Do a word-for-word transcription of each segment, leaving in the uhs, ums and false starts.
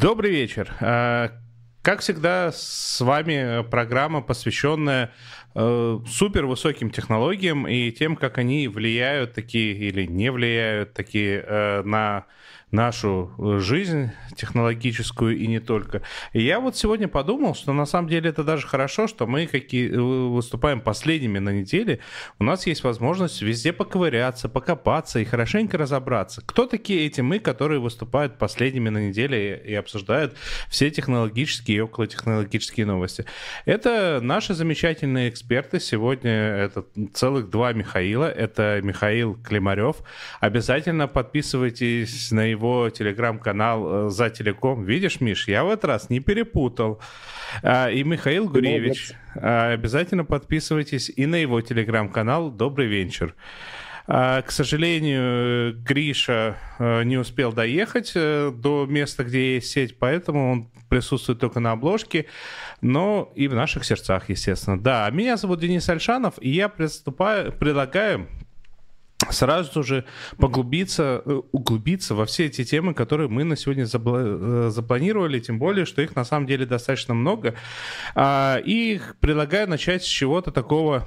Добрый вечер. Э, Как всегда, с вами программа, посвященная э, супервысоким технологиям и тем, как они влияют такие или не влияют такие э, на нашу э, жизнь технологическую и не только. И я вот сегодня подумал, что на самом деле это даже хорошо, что мы какие, э, выступаем последними на неделе. У нас есть возможность везде поковыряться, покопаться и хорошенько разобраться. Кто такие эти мы, которые выступают последними на неделе и обсуждают все технологические и околотехнологические новости? Это наши замечательные эксперты. Сегодня это целых два Михаила. Это Михаил Климарев. Обязательно подписывайтесь на его телеграм-канал «За телеком». Видишь, Миш, я в этот раз не перепутал. И Михаил Гуревич. Обязательно подписывайтесь и на его телеграм-канал «Добрый вечер». К сожалению, Гриша не успел доехать до места, где есть сеть, поэтому он присутствует только на обложке, но и в наших сердцах, естественно. Да, меня зовут Денис Альшанов, и я приступаю, предлагаю сразу же поглубиться, углубиться во все эти темы, которые мы на сегодня запланировали, тем более, что их на самом деле достаточно много. И предлагаю начать с чего-то такого...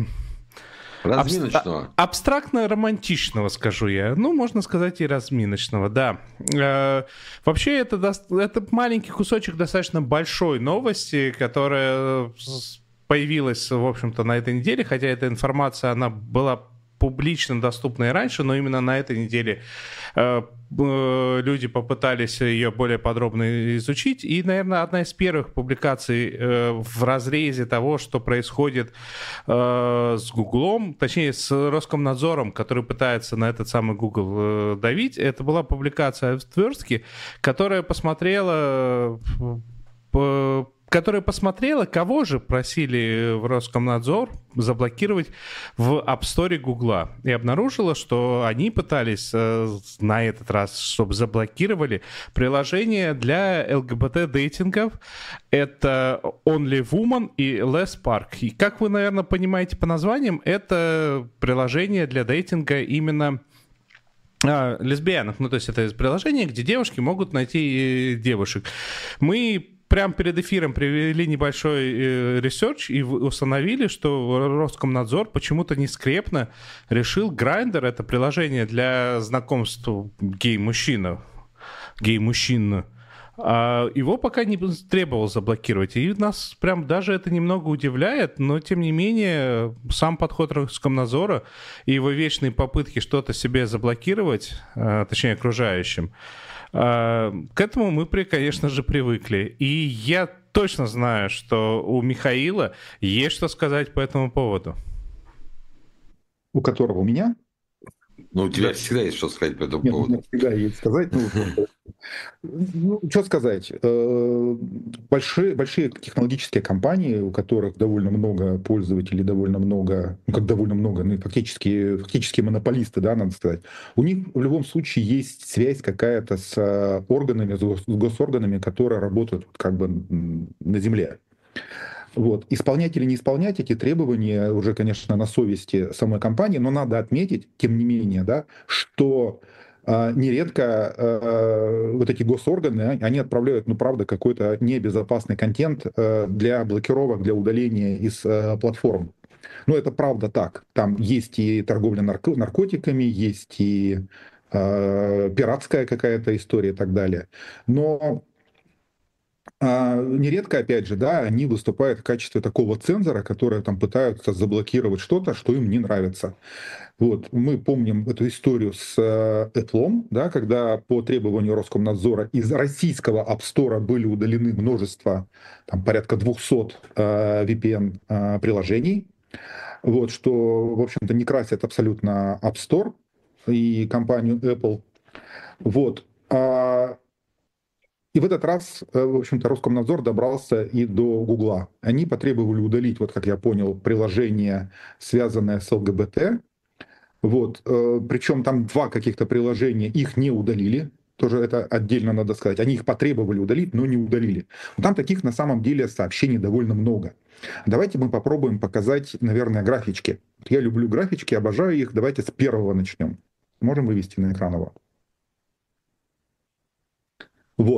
Разминочного. Абстрактно-романтичного, скажу я. Ну, можно сказать, и разминочного, да. Э, вообще, это, до... это маленький кусочек достаточно большой новости, которая появилась, в общем-то, на этой неделе, хотя эта информация, она была публично доступна и раньше, но именно на этой неделе э, э, люди попытались ее более подробно изучить. И, наверное, одна из первых публикаций э, в разрезе того, что происходит э, с Гуглом, точнее, с Роскомнадзором, который пытается на этот самый Google э, давить, это была публикация в Тверске, которая посмотрела... Э, которая посмотрела, кого же просили в Роскомнадзор заблокировать в App Store Гугла. И обнаружила, что они пытались э, на этот раз, чтобы заблокировали приложение для ЛГБТ-дейтингов. Это Only Woman и Less Park. И как вы, наверное, понимаете по названиям, это приложение для дейтинга именно а, лесбиянок. Ну, то есть это приложение, где девушки могут найти девушек. Мы прямо перед эфиром провели небольшой э, ресерч и установили, что Роскомнадзор почему-то нескрепно решил Grindr, это приложение для знакомств гей-мужчина, гей-мужчина, а его пока не требовал заблокировать. И нас прям даже это немного удивляет, но тем не менее сам подход Роскомнадзора и его вечные попытки что-то себе заблокировать, а, точнее окружающим, к этому мы, конечно же, привыкли. И я точно знаю, что у Михаила есть что сказать по этому поводу. У которого? У меня? Ну, у тебя да. Всегда есть что сказать по этому Нет, поводу. У меня всегда есть сказать. Ну, ну, что сказать? Большие, большие технологические компании, у которых довольно много пользователей, довольно много, ну, как довольно много, ну, фактически, фактически монополисты, да, надо сказать, у них в любом случае есть связь какая-то с органами, с госорганами, которые работают как бы на земле. Вот. Исполнять или не исполнять эти требования уже, конечно, на совести самой компании, но надо отметить, тем не менее, да, что э, нередко э, вот эти госорганы, они отправляют, ну, правда, какой-то небезопасный контент э, для блокировок, для удаления из э, платформ. Ну, это правда так. Там есть и торговля нарко- наркотиками, есть и э, пиратская какая-то история и так далее. Но А, нередко, опять же, да, они выступают в качестве такого цензора, которые там пытаются заблокировать что-то, что им не нравится. Вот. Мы помним эту историю с Apple, да, когда по требованию Роскомнадзора из российского App Store были удалены множество, там, порядка двухсот э, ви пи эн-приложений, вот, что, в общем-то, не красит абсолютно App Store и компанию Apple. Вот. И в этот раз, в общем-то, Роскомнадзор добрался и до Гугла. Они потребовали удалить, вот как я понял, приложение, связанное с ЛГБТ. Вот. Причем там два каких-то приложения, их не удалили. Тоже это отдельно надо сказать. Они их потребовали удалить, но не удалили. Но там таких на самом деле сообщений довольно много. Давайте мы попробуем показать, наверное, графички. Я люблю графички, обожаю их. Давайте с первого начнем. Можем вывести на экран его? Вот.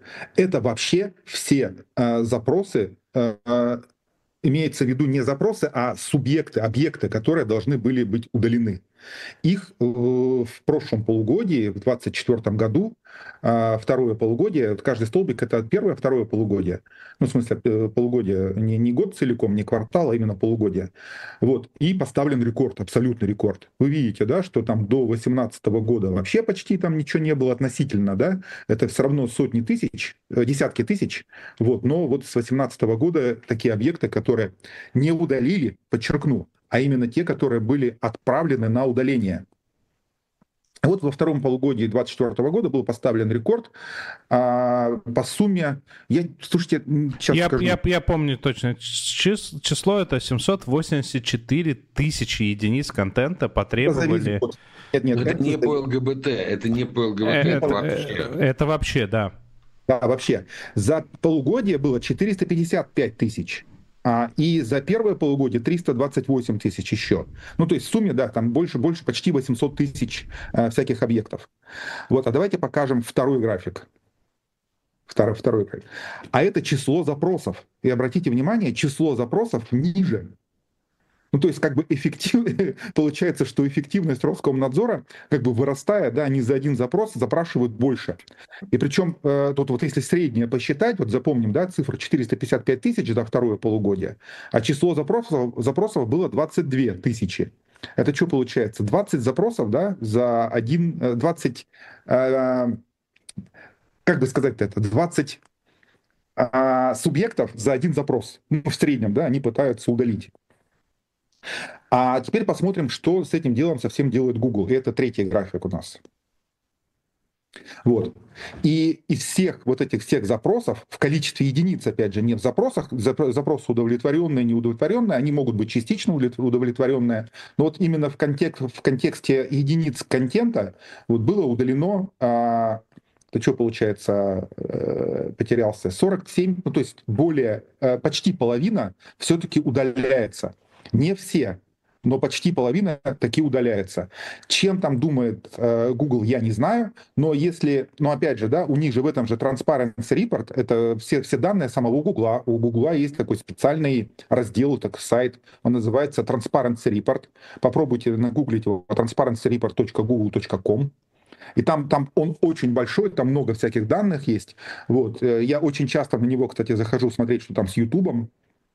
Это вообще все э, запросы, э, имеется в виду не запросы, а субъекты, объекты, которые должны были быть удалены. Их э, в прошлом полугодии, в двадцать четвёртом году, э, второе полугодие, вот каждый столбик — это первое, второе полугодие. Ну, в смысле, э, полугодие, не, не год целиком, не квартал, а именно полугодие. Вот. И поставлен рекорд, абсолютный рекорд. Вы видите, да, что там до две тысячи восемнадцатого года вообще почти там ничего не было относительно, да, это все равно сотни тысяч, э, десятки тысяч, вот. Но вот с две тысячи восемнадцатого года такие объекты, которые не удалили, подчеркну, а именно те, которые были отправлены на удаление. Вот во втором полугодии две тысячи двадцать четвёртого года был поставлен рекорд а, по сумме... Я, слушайте, сейчас я, скажу. Я, я помню точно. Чис, число это семьсот восемьдесят четыре тысячи единиц контента потребовали. Нет, нет, это, это не по ЛГБТ, это не по ЛГБТ, это, это вообще. Это вообще, да. Да, вообще. За полугодие было четыреста пятьдесят пять тысяч. А, и за первое полугодие триста двадцать восемь тысяч еще. Ну, то есть в сумме, да, там больше, больше почти восемьсот тысяч а, всяких объектов. Вот, а давайте покажем второй график. Второй, второй график. А это число запросов. И обратите внимание, число запросов ниже. Ну, то есть, как бы эффектив... получается, что эффективность Роскомнадзора, как бы вырастая, да, они за один запрос запрашивают больше. И причем, э, тут вот если среднее посчитать, вот запомним, да, цифра четыреста пятьдесят пять тысяч за второе полугодие, а число запросов, запросов было двадцать две тысячи. Это что получается? двадцать запросов, да, за один, двадцать, э, как бы сказать-то это, двадцать э, субъектов за один запрос. Ну, в среднем, да, они пытаются удалить. А теперь посмотрим, что с этим делом совсем делает Google. И это третий график у нас. Вот. И из всех вот этих всех запросов, в количестве единиц, опять же, не в запросах, запросы удовлетворенные, неудовлетворенные, они могут быть частично удовлетворенные, но вот именно в, контекст, в контексте единиц контента вот было удалено, а, то что получается, потерялся, сорок семь, ну то есть более, почти половина все-таки удаляется. Не все, но почти половина таки удаляется. Чем там думает э, Google, я не знаю, но если, но опять же, да, у них же в этом же Transparency Report, это все, все данные самого Google, у Google есть такой специальный раздел, так сайт, он называется Transparency Report, попробуйте нагуглить его, transparency report точка google точка com. И там, там он очень большой, там много всяких данных есть. Вот. Я очень часто на него, кстати, захожу смотреть, что там с Ютубом.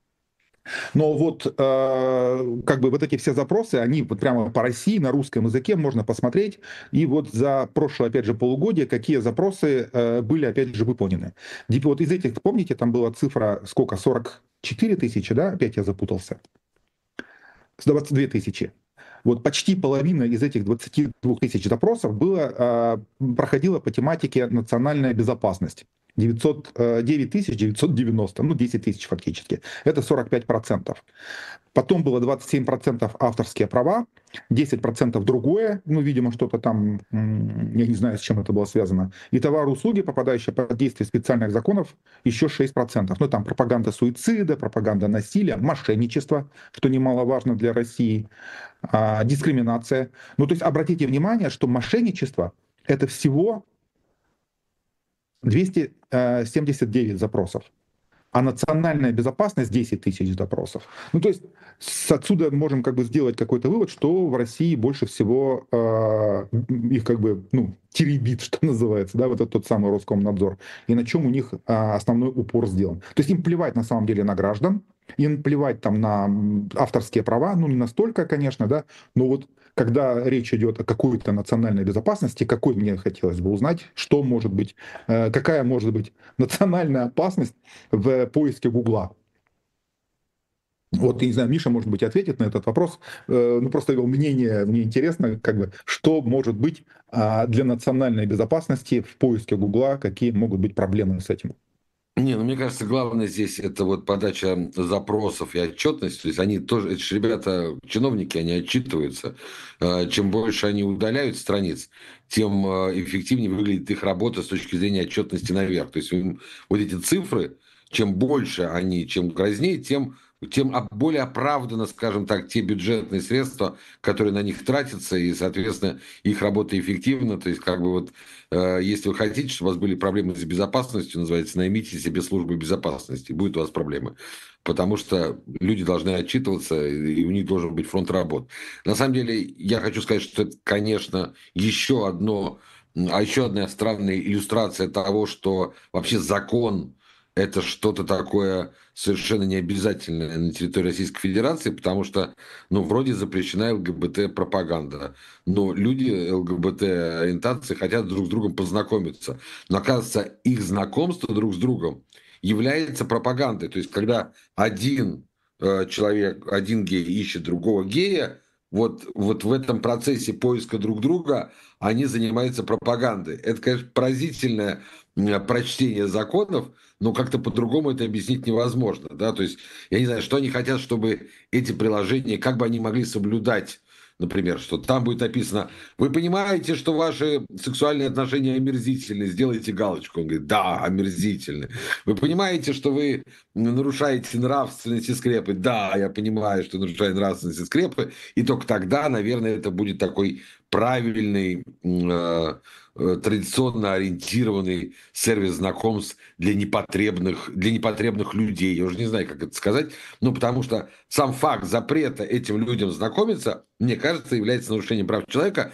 Но вот э, как бы вот эти все запросы, они вот прямо по России на русском языке можно посмотреть. И вот за прошлое, опять же, полугодие, какие запросы э, были, опять же, выполнены. Вот из этих, помните, там была цифра сколько? сорок четыре тысячи, да? Опять я запутался. двадцать две тысячи. Вот почти половина из этих двадцати двух тысяч запросов было, э, проходила по тематике национальная безопасность. девятьсот, девять тысяч девятьсот девяносто, ну десять тысяч фактически. Это сорок пять процентов. Потом было двадцать семь процентов авторские права, десять процентов другое, ну, видимо, что-то там, я не знаю, с чем это было связано. И товары и услуги, попадающие под действие специальных законов, еще шесть процентов. Ну, там пропаганда суицида, пропаганда насилия, мошенничество, что немаловажно для России, дискриминация. Ну, то есть обратите внимание, что мошенничество — это всего двести семьдесят девять запросов, а национальная безопасность десять тысяч запросов. Ну, то есть отсюда можем как бы сделать какой-то вывод, что в России больше всего э, их как бы, ну, теребит, что называется, да, вот этот тот самый Роскомнадзор, и на чем у них э, основной упор сделан. То есть им плевать на самом деле на граждан, им плевать там на авторские права, ну, не настолько, конечно, да, но вот когда речь идет о какой-то национальной безопасности, какой мне хотелось бы узнать, что может быть, какая может быть национальная опасность в поиске Гугла. Вот, я не знаю, Миша, может быть, ответит на этот вопрос. Ну, просто его мнение, мне интересно, как бы, что может быть для национальной безопасности в поиске Гугла, какие могут быть проблемы с этим. Не, ну мне кажется, главное здесь это вот подача запросов и отчетность. То есть они тоже, эти же ребята, чиновники, они отчитываются. Чем больше они удаляют страниц, тем эффективнее выглядит их работа с точки зрения отчетности наверх. То есть вот эти цифры, чем больше они, чем грознее, тем тем более оправдано, скажем так, те бюджетные средства, которые на них тратятся, и, соответственно, их работа эффективна. То есть, как бы вот, э, если вы хотите, чтобы у вас были проблемы с безопасностью, называется, наймите себе службу безопасности, будет у вас проблемы. Потому что люди должны отчитываться, и у них должен быть фронт работ. На самом деле, я хочу сказать, что это, конечно, еще одно, а еще одна странная иллюстрация того, что вообще закон – это что-то такое совершенно необязательное на территории Российской Федерации, потому что, ну, вроде запрещена ЛГБТ-пропаганда, но люди ЛГБТ-ориентации хотят друг с другом познакомиться. Но, оказывается, их знакомство друг с другом является пропагандой. То есть, когда один э, человек, один гей ищет другого гея, вот, вот в этом процессе поиска друг друга они занимаются пропагандой. Это, конечно, поразительное э, прочтение законов, но как-то по-другому это объяснить невозможно. Да? То есть, я не знаю, что они хотят, чтобы эти приложения, как бы они могли соблюдать, например, что там будет написано: вы понимаете, что ваши сексуальные отношения омерзительны, сделайте галочку. Он говорит: да, омерзительны. Вы понимаете, что вы нарушаете нравственность и скрепы? Да, я понимаю, что нарушаю нравственность и скрепы. И только тогда, наверное, это будет такой правильный, э, э, традиционно ориентированный сервис знакомств для непотребных, для непотребных людей. Я уже не знаю, как это сказать. Ну, потому что сам факт запрета этим людям знакомиться, мне кажется, является нарушением прав человека.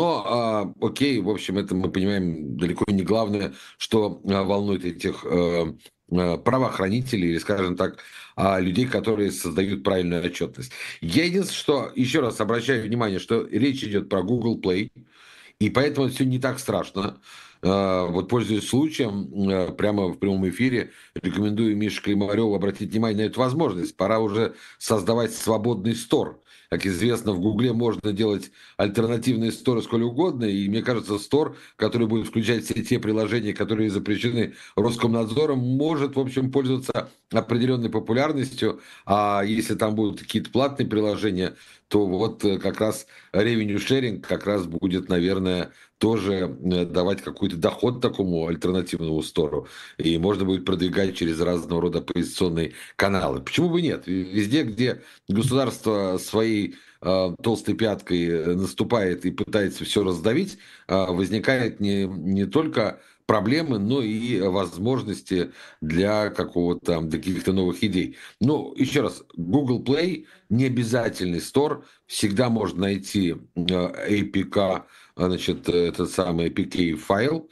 Но, э, окей, в общем, это мы понимаем далеко не главное, что э, волнует этих э, э, правоохранителей или, скажем так, э, людей, которые создают правильную отчетность. Я единственное, что еще раз обращаю внимание, что речь идет про Google Play, и поэтому все не так страшно. Э, Вот, пользуясь случаем, э, прямо в прямом эфире рекомендую Мише Климареву обратить внимание на эту возможность. Пора уже создавать свободный стор. Как известно, в Гугле можно делать альтернативные сторы сколь угодно, и мне кажется, стор, который будет включать все те приложения, которые запрещены Роскомнадзором, может, в общем, пользоваться определенной популярностью, а если там будут какие-то платные приложения, то вот э, как раз revenue sharing как раз будет, наверное, тоже э, давать какой-то доход такому альтернативному стору, и можно будет продвигать через разного рода оппозиционные каналы. Почему бы нет? Везде, где государство своей э, толстой пяткой э, наступает и пытается все раздавить, э, возникает не, не только проблемы, но и возможности для какого-то, для каких-то новых идей. Но еще раз, Google Play не обязательный стор, всегда можно найти эй пи кей, значит, этот самый эй пи кей файл,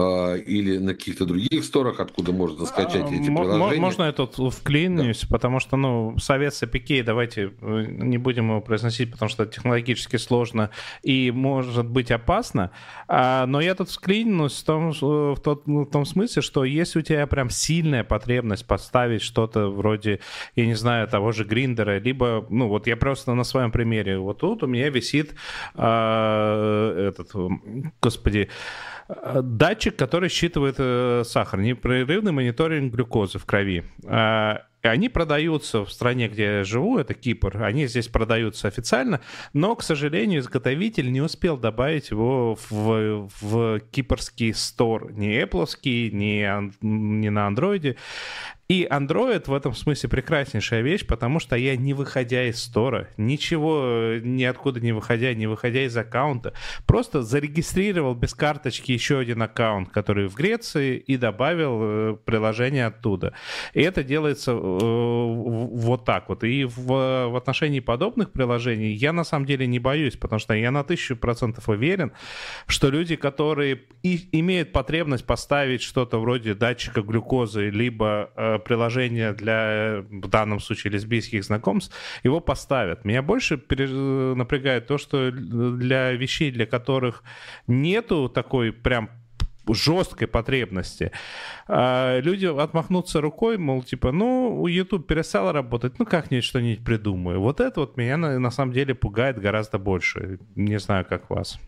или на каких-то других сторах, откуда можно скачать эти приложения. Можно я тут вклинюсь, да. Потому что, ну, совет с эй пи кей, давайте не будем его произносить, потому что технологически сложно и может быть опасно, но я тут вклинюсь в том, в, тот, в том смысле, что если у тебя прям сильная потребность поставить что-то вроде, я не знаю, того же Гриндера, либо, ну, вот я просто на своем примере, вот тут у меня висит э, этот, господи, датчик, который считывает э, сахар, непрерывный мониторинг глюкозы в крови. Э, они продаются в стране, где я живу, это Кипр, они здесь продаются официально, но, к сожалению, изготовитель не успел добавить его в, в кипрский стор, ни Apple'овский, ни, ни на андроиде. И Android в этом смысле прекраснейшая вещь, потому что я, не выходя из стора, ничего ниоткуда не выходя, не выходя из аккаунта, просто зарегистрировал без карточки еще один аккаунт, который в Греции, и добавил приложение оттуда. И это делается э, вот так вот. И в, в отношении подобных приложений я на самом деле не боюсь, потому что я на тысячу процентов уверен, что люди, которые и имеют потребность поставить что-то вроде датчика глюкозы, либо э, приложение для, в данном случае, лесбийских знакомств, его поставят. Меня больше напрягает то, что для вещей, для которых нету такой прям жесткой потребности, люди отмахнутся рукой, мол, типа, ну, YouTube перестал работать, ну, как-нибудь что-нибудь придумаю. Вот это вот меня на, на самом деле пугает гораздо больше. Не знаю, как вас.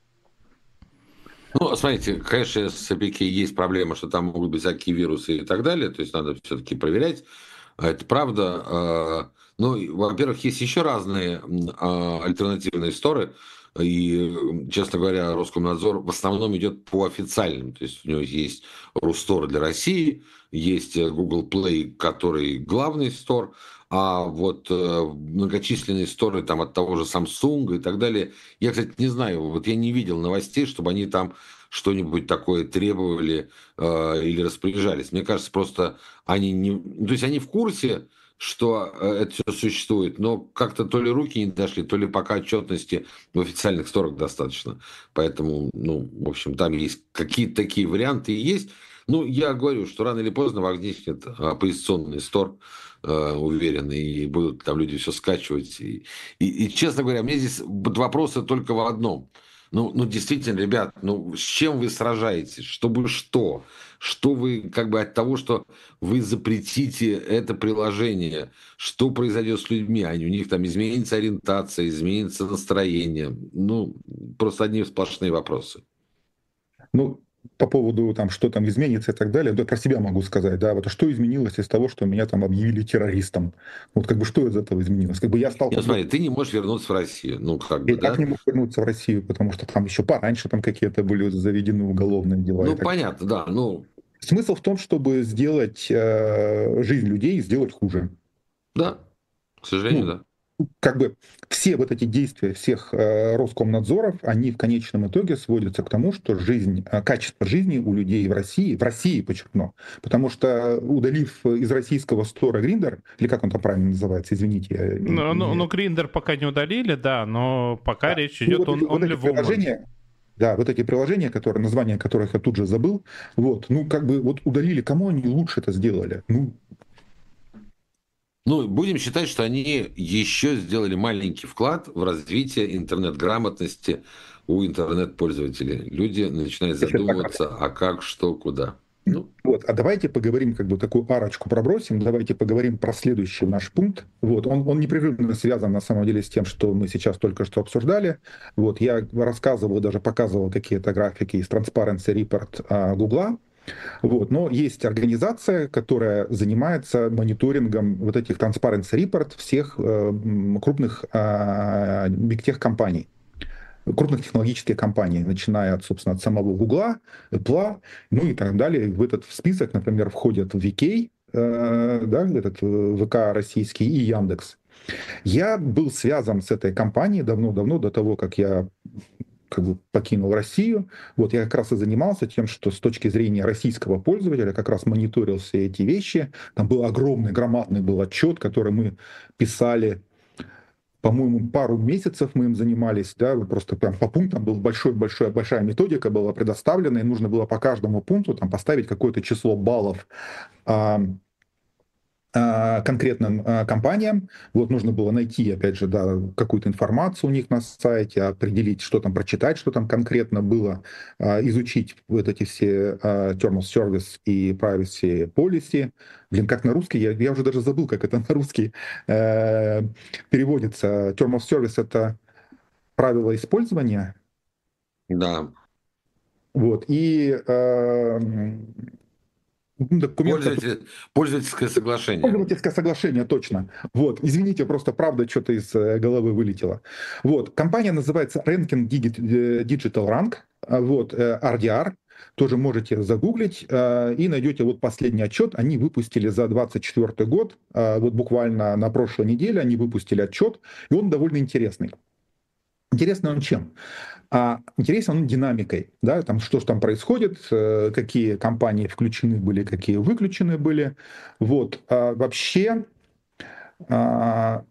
Ну, смотрите, конечно, с эй пи кей есть проблема, что там могут быть всякие вирусы и так далее, то есть надо все-таки проверять, это правда. Ну, во-первых, есть еще разные альтернативные сторы, и, честно говоря, Роскомнадзор в основном идет по официальным, то есть у него есть Рустор для России, есть Google Play, который главный стор, а вот э, многочисленные сторы там от того же Samsung и так далее, я, кстати, не знаю, вот я не видел новостей, чтобы они там что-нибудь такое требовали э, или распоряжались. Мне кажется, просто они не... То есть они в курсе, что э, это все существует, но как-то то ли руки не дошли, то ли пока отчетности в официальных сторах достаточно. Поэтому, ну, в общем, там есть какие-то такие варианты и есть. Ну, я говорю, что рано или поздно возникнет оппозиционный стор, э, уверен, и будут там люди все скачивать. И, и, и, честно говоря, мне здесь вопросы только в одном. Ну, ну, действительно, ребят, ну, с чем вы сражаетесь? Чтобы что? Что вы, как бы, от того, что вы запретите это приложение, что произойдет с людьми? Они, у них там изменится ориентация, изменится настроение. Ну, просто одни сплошные вопросы. Ну, по поводу там, что там изменится и так далее, да, про себя могу сказать, да, вот а что изменилось из того, что меня там объявили террористом? Вот как бы что из этого изменилось? Как бы я стал... Нет, смотри, ты не можешь вернуться в Россию, ну, как Я бы, и так да? не мог вернуться в Россию, потому что там еще пораньше там какие-то были заведены уголовные дела и Ну, так далее. понятно, да, ну, Смысл в том, чтобы сделать э, жизнь людей, сделать хуже. да, к сожалению, Ну, да. как бы все вот эти действия всех э, Роскомнадзоров, они в конечном итоге сводятся к тому, что жизнь, э, качество жизни у людей в России, в России, подчеркну, потому что удалив из российского стора Grindr, или как он там правильно называется, извините, я Ну, ну, не... ну Grindr пока не удалили, да, но пока Да. речь Ну, идет вот о эти, вот эти Only Woman. приложения, да, вот эти приложения, которые, названия которых я тут же забыл, вот, ну, как бы, вот удалили, кому они лучше это сделали? Ну, Ну, будем считать, что они еще сделали маленький вклад в развитие интернет-грамотности у интернет-пользователей. Люди начинают если так. задумываться, а как, что, куда. Ну, Вот, а давайте поговорим, как бы такую арочку пробросим, давайте поговорим про следующий наш пункт. Вот, он, он непрерывно связан на самом деле с тем, что мы сейчас только что обсуждали. Вот, я рассказывал, даже показывал какие-то графики из Transparency Report а, Гугла. Вот, но есть организация, которая занимается мониторингом вот этих Transparency Report всех э, крупных э, бигтех-компаний, крупных технологических компаний, начиная от, собственно, от самого Гугла, Apple, ну и так далее. В этот список, например, входят ви кей, э, да, этот э, ВК российский и Яндекс. Я был связан с этой компанией давно-давно, до того, как я как бы покинул Россию. Вот я как раз и занимался тем, что с точки зрения российского пользователя как раз мониторил все эти вещи. Там был огромный, громадный был отчет, который мы писали, по-моему, пару месяцев мы им занимались, да, просто прям по пунктам был большой, большой, большая методика была предоставлена, и нужно было по каждому пункту там поставить какое-то число баллов а, а, конкретным а, компаниям. Вот нужно было найти, опять же, да, какую-то информацию у них на сайте, определить, что там прочитать, что там конкретно было, а, изучить вот эти все а, Terms of Service и Privacy Policy. Блин, как на русский? Я, я уже даже забыл, как это на русский э, переводится. Term of Service — это правила использования. да. Вот. И э, документ, который... Пользователь, пользовательское соглашение. Пользовательское соглашение, точно. Вот, извините, просто правда что-то из э, головы вылетело. Вот, компания называется Ranking Digital Rank, а, вот, э, ар ди ар, тоже можете загуглить э, и найдете вот последний отчет. Они выпустили за двадцать четвёртый год, э, вот буквально на прошлой неделе они выпустили отчет, и он довольно интересный. Интересный он чем? А интересен он динамикой, да, там, что же там происходит, э, какие компании включены были, какие выключены были. Вот. А вообще а,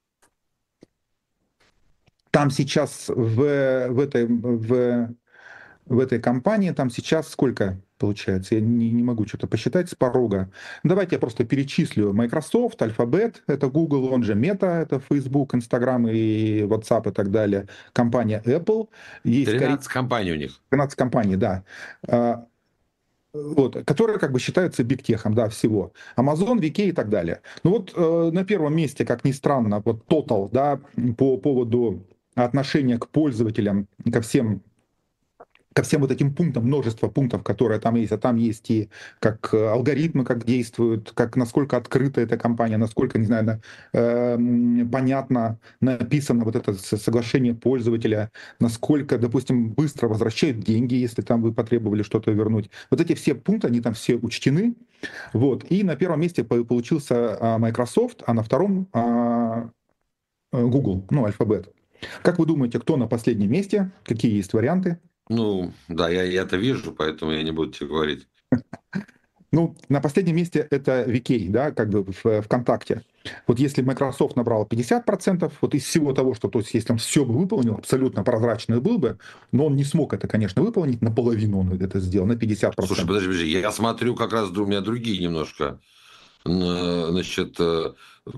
там сейчас в, в, этой, в, в этой компании, там сейчас сколько получается? Я не, не могу что-то посчитать с порога. Давайте я просто перечислю. Microsoft, Alphabet, это Google, он же Meta, это Facebook, Instagram и WhatsApp и так далее. Компания Apple. Есть тринадцать компаний у них. тринадцать компаний, да. А, вот, которые как бы считаются бигтехом, да, всего. Amazon, ви кей и так далее. Ну вот э, на первом месте, как ни странно, вот Total, да, по поводу отношения к пользователям, ко всем ко всем вот этим пунктам, множество пунктов, которые там есть, а там есть и как алгоритмы, как действуют, как насколько открыта эта компания, насколько, не знаю, э, понятно написано вот это соглашение пользователя, насколько, допустим, быстро возвращают деньги, если там вы потребовали что-то вернуть. Вот эти все пункты, они там все учтены, Вот. И на первом месте по- получился а, Microsoft, а на втором а, Google, ну, Alphabet. Как вы думаете, кто на последнем месте? Какие есть варианты? Ну, да, я, я это вижу, поэтому я не буду тебе говорить. Ну, на последнем месте это ви кей, да, как бы в ВКонтакте. Вот если Microsoft набрал пятьдесят процентов, вот из всего того, что, то есть если он все бы выполнил, абсолютно прозрачный был бы, но он не смог это, конечно, выполнить, наполовину он это сделал, на пятьдесят процентов. Слушай, подожди, подожди, я смотрю как раз у меня другие немножко, значит, э,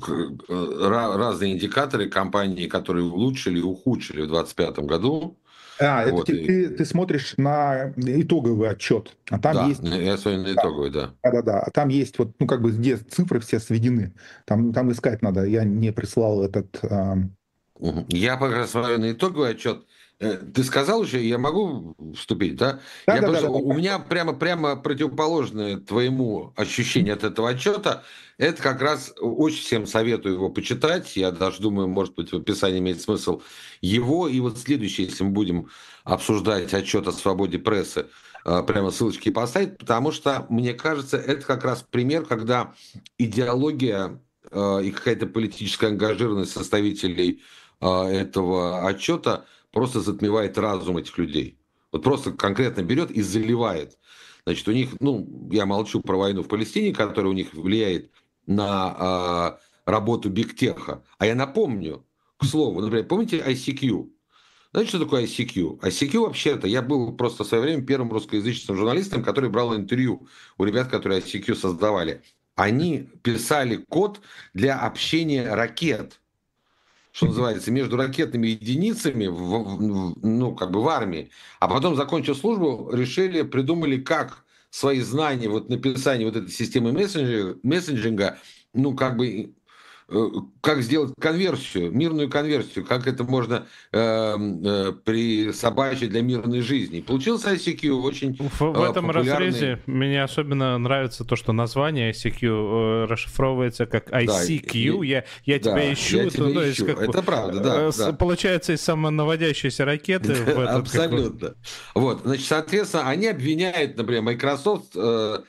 ra- разные индикаторы компаний, которые улучшили и ухудшили в двадцать пятом году. А, это Вот, ты, и, ты, ты смотришь на итоговый отчет, а там да, есть, я смотрю на итоговый, да. да-да-да, а там есть вот, ну, как бы, где цифры все сведены, там, там искать надо, я не прислал этот... а, Мгм. Я пока смотрю на итоговый отчет. Э, Ты сказал уже, я могу вступить, да? Я просто, Да-да-да, у меня прямо, прямо противоположное твоему ощущение от этого отчета. Это как раз очень всем советую его почитать. Я даже думаю, может быть, в описании имеет смысл его. И вот следующее, если мы будем обсуждать отчет о свободе прессы, э, прямо ссылочки поставить, потому что, мне кажется, это как раз пример, когда идеология э, и какая-то политическая ангажированность составителей а, этого отчета просто затмевает разум этих людей. Вот просто конкретно берет и заливает. Значит, у них, ну, я молчу про войну в Палестине, которая у них влияет на а, работу бигтеха. А я напомню, к слову, например, помните ай си кью? Знаете, что такое ай си кью? ай си кью вообще-то, я был просто в свое время первым русскоязычным журналистом, который брал интервью у ребят, которые ай си кью создавали. Они писали код для общения ракет, что называется, между ракетными единицами, в, в, ну, как бы в армии. А потом, закончив службу, решили, придумали, как свои знания вот написания вот этой системы мессенджинга, мессенджинга ну, как бы, э, как сделать конверсию, мирную конверсию, как это можно э, э, присобачить для мирной жизни. Получился ай си кью очень В, в э, этом популярный. разрезе мне особенно нравится то, что название ай си кью э, расшифровывается как Да, ай си кью. и- Я, я да, тебя ищу. я это, тебя ну, то есть ищу. как бы, Это правда, да, э, с- да. Получается, из самонаводящейся ракеты в этот... как бы- Абсолютно. Вот, значит, соответственно, они обвиняют, например, Microsoft э,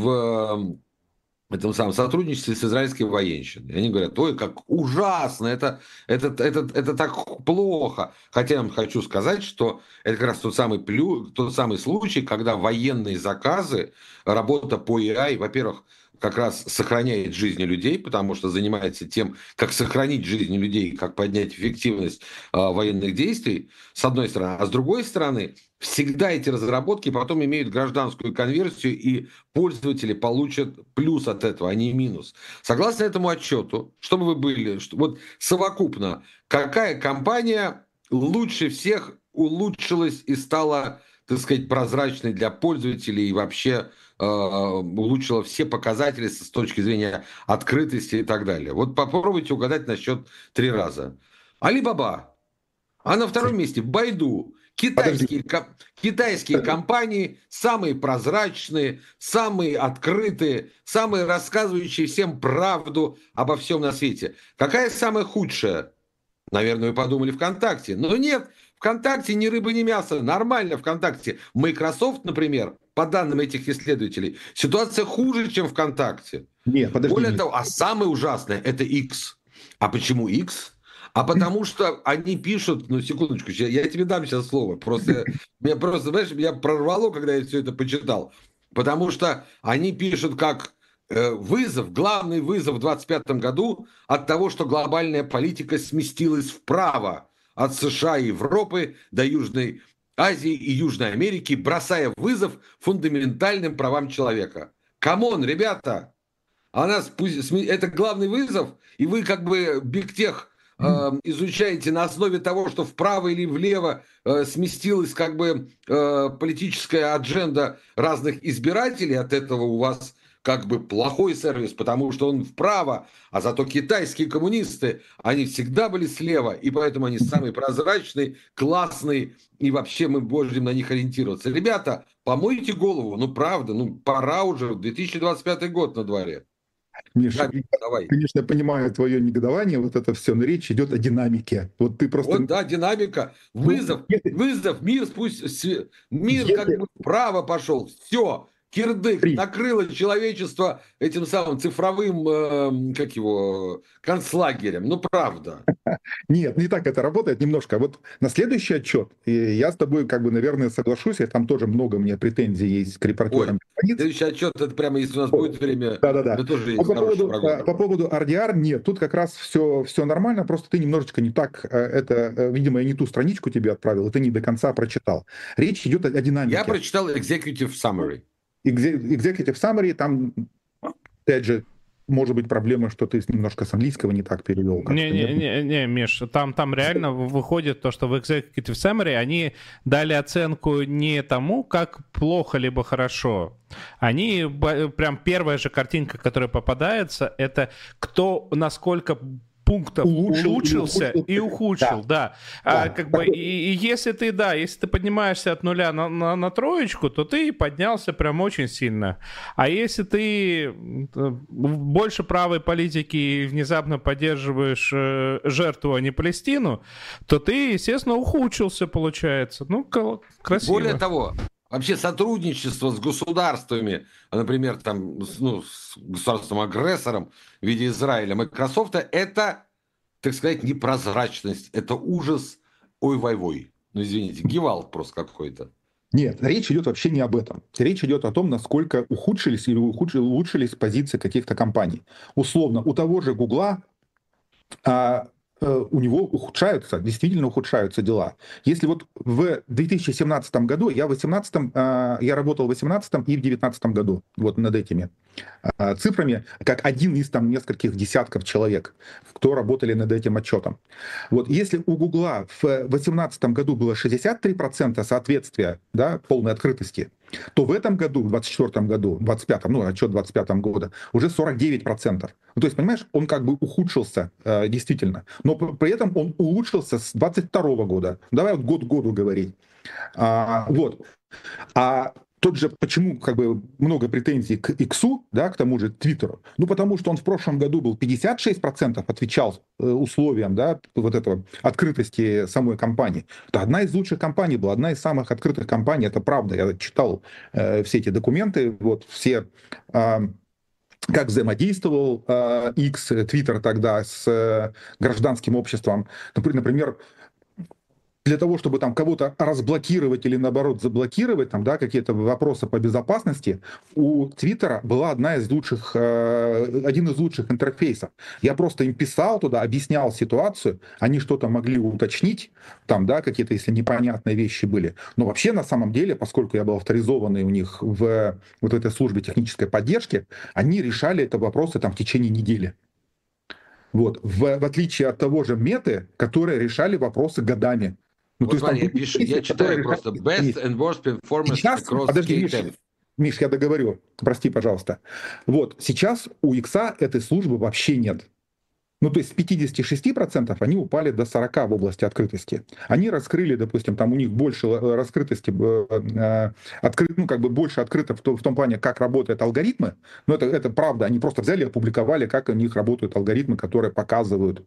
в э, этом самом сотрудничестве с израильской военщиной. Они говорят, ой, как ужасно, это, это, это, это так плохо. Хотя я вам хочу сказать, что это как раз тот самый, плю, тот самый случай, когда военные заказы, работа по эй ай, во-первых, как раз сохраняет жизни людей, потому что занимается тем, как сохранить жизни людей, как поднять эффективность э, военных действий, с одной стороны. А с другой стороны, всегда эти разработки потом имеют гражданскую конверсию, и пользователи получат плюс от этого, а не минус. Согласно этому отчету, чтобы вы были, что, вот совокупно, какая компания лучше всех улучшилась и стала, так сказать, прозрачной для пользователей и вообще э, улучшила все показатели с точки зрения открытости и так далее. Вот попробуйте угадать на счет три раза. Алибаба. А на втором месте Байду. Подожди, Китайские, ко- китайские компании самые прозрачные, самые открытые, самые рассказывающие всем правду обо всем на свете. Какая самая худшая? Наверное, вы подумали ВКонтакте. Но нет, ВКонтакте ни рыба, ни мясо. Нормально ВКонтакте. Microsoft, например, по данным этих исследователей, ситуация хуже, чем ВКонтакте. нет, подожди, Более Миш. того, а самое ужасное – это X. А почему X? А потому что они пишут, ну, секундочку, я, я тебе дам сейчас слово, просто, меня просто, знаешь, меня прорвало, когда я все это почитал, потому что они пишут как э, вызов, главный вызов в двадцать пятом году от того, что глобальная политика сместилась вправо от США и Европы до Южной Азии и Южной Америки, бросая вызов фундаментальным правам человека. Камон, ребята! А нас это главный вызов, и вы как бы бигтех э, изучаете на основе того, что вправо или влево э, сместилась как бы э, политическая адженда разных избирателей, от этого у вас как бы плохой сервис, потому что он вправо, а зато китайские коммунисты, они всегда были слева, и поэтому они самые прозрачные, классные, и вообще мы будем на них ориентироваться. Ребята, помойте голову, ну правда, ну пора уже, две тысячи двадцать пятый год на дворе. Миша, Да, я, давай. конечно, понимаю твое негодование, вот это все, но речь идет о динамике. Вот ты Вот, просто... да, динамика, Ну, вызов, если, вызов, мир, пусть, мир как если- бы вправо пошел, все, кирдык, Три. накрыло человечество этим самым цифровым, э, как его, концлагерем. Ну, правда. Нет, не так это работает немножко. Вот на следующий отчет, и я с тобой, как бы, наверное, соглашусь, и там тоже много мне претензий есть к репортерам. Ой, следующий отчет, это прямо, если у нас вот. будет время, Да-да-да. это тоже По есть хорошая поводу, программа. по поводу ар ди ар, нет, тут как раз все, все нормально, просто ты немножечко не так, это, видимо, я не ту страничку тебе отправил, и ты не до конца прочитал. Речь идет о, о динамике. Я прочитал Executive Summary. Executive Summary, там, опять же, может быть, проблема, что ты немножко с английского не так перевел. Не-не-не, Миш, там, там реально выходит то, что в Executive Summary они дали оценку не тому, как плохо либо хорошо. Они, прям первая же картинка, которая попадается, это кто, насколько пунктов улучшил, улучшился и ухудшил, да. да. А, как бы, и, и если ты, да, если ты поднимаешься от нуля на, на, на троечку, то ты поднялся прям очень сильно. А если ты больше правой политики и внезапно поддерживаешь э, жертву, а не Палестину, то ты, естественно, ухудшился, получается. Ну, красиво. Более того, вообще сотрудничество с государствами, например, там, ну, с государством-агрессором в виде Израиля, Microsoft, это, так сказать, непрозрачность, это ужас, ой-вой-вой. Ну, извините, гевалт просто какой-то. Нет, речь идет вообще не об этом. Речь идет о том, насколько ухудшились или ухудшились, улучшились позиции каких-то компаний. Условно, у того же Гугла а, у него ухудшаются, действительно ухудшаются дела. Если вот в две тысячи семнадцатом году, я в восемнадцатом, я работал в восемнадцатом и в девятнадцатом году вот над этими цифрами, как один из там нескольких десятков человек, кто работали над этим отчетом. Вот если у Гугла в восемнадцатом году было шестьдесят три процента соответствия, да, полной открытости, то в этом году, в двадцать четвёртом году, в двадцать пятом, ну, отчет двадцать пятом года, уже сорок девять процентов. Ну, то есть, понимаешь, он как бы ухудшился э, действительно, но при этом он улучшился с двадцать второго года. Давай вот год к году говорить. А, вот. А тот же, почему как бы много претензий к Иксу, да, к тому же Твиттеру? Ну, потому что он в прошлом году был пятьдесят шесть процентов отвечал э, условиям, да, вот этого открытости самой компании. Это одна из лучших компаний была, одна из самых открытых компаний, это правда. Я читал э, все эти документы, вот все... Э, как взаимодействовал э, X, Twitter тогда с э, гражданским обществом. Например, для того, чтобы там кого-то разблокировать или наоборот заблокировать, там, да, какие-то вопросы по безопасности, у Твиттера была одна из лучших, э, один из лучших интерфейсов. Я просто им писал туда, объяснял ситуацию, они что-то могли уточнить, там, да, какие-то, если непонятные вещи были. Но вообще, на самом деле, поскольку я был авторизованный у них в вот этой службе технической поддержки, они решали эти вопросы там в течение недели. Вот. В, в отличие от того же Меты, которые решали вопросы годами. Ну, вот то есть, смотри, там, я, пишу, я читаю просто best and worst performance сейчас, across подожди, K Миш, Миш, я договорю, прости, пожалуйста. Вот, сейчас у Икса этой службы вообще нет. Ну, то есть с пятидесяти шести процентов они упали до сорока процентов в области открытости. Они раскрыли, допустим, там у них больше раскрытости, э, откры, ну, как бы больше открыто в том, в том плане, как работают алгоритмы. Но это, это правда, они просто взяли и опубликовали, как у них работают алгоритмы, которые показывают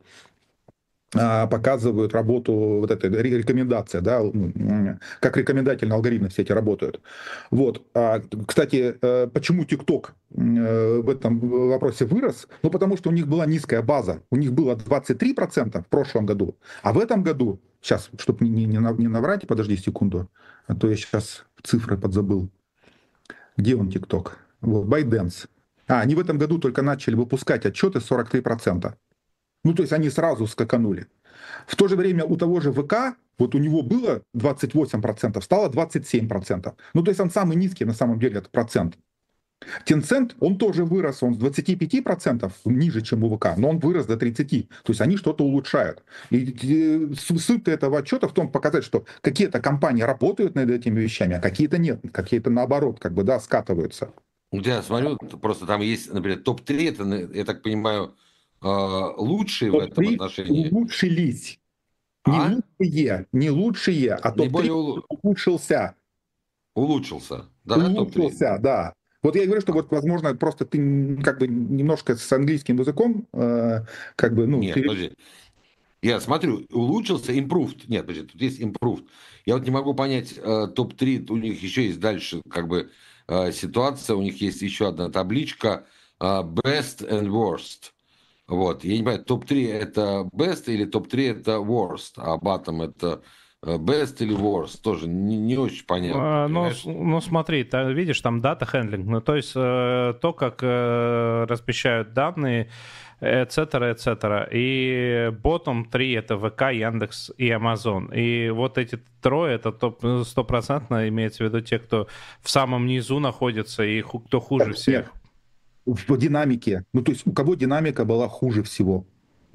показывают работу, вот эта рекомендация, да, как рекомендательные алгоритмы все эти работают. Вот. Кстати, почему TikTok в этом вопросе вырос? Ну, потому что у них была низкая база. У них было двадцать три процента в прошлом году, а в этом году, сейчас, чтобы не, не, не наврать, подожди секунду, а то я сейчас цифры подзабыл. Где он, TikTok? Вот, ByteDance. А, они в этом году только начали выпускать отчеты сорок три процента. Ну, то есть они сразу скаканули. В то же время у того же ВК, вот у него было двадцать восемь процентов, стало двадцать семь процентов. Ну, то есть он самый низкий, на самом деле, это процент. Tencent, он тоже вырос, он с двадцати пяти процентов ниже, чем у ВК, но он вырос до тридцати. То есть они что-то улучшают. И суть этого отчета в том показать, что какие-то компании работают над этими вещами, а какие-то нет. Какие-то наоборот, как бы, да, скатываются. Я смотрю, просто там есть, например, топ три, это, я так понимаю, лучшие в этом отношении. Улучшились. А? Не лучшие, не лучшие, а топ три улу... улучшился. Улучшился. Да, улучшился, да. Вот я и говорю, что вот, возможно, просто ты как бы немножко с английским языком, э, как бы, ну... Нет, ты... подожди. Я смотрю, улучшился, improved. Нет, подожди, тут есть improved. Я вот не могу понять, э, топ три, у них еще есть дальше, как бы, э, ситуация. У них есть еще одна табличка э, Best and Worst. Вот. Я не понимаю, топ три это Best или топ три это Worst, а Bottom это Best или Worst. Тоже не, не очень понятно. А, Ну, с- ну смотри, та- видишь, там дата хендлинг, ну, то есть э, то, как э, размещают данные, et cetera, et cetera. И bottom три это вэ ка, Яндекс и Amazon. И вот эти трое, это топ- стопроцентно имеется в виду те, кто в самом низу находится и ху- кто хуже Так, всех. нет, в динамике, ну то есть у кого динамика была хуже всего?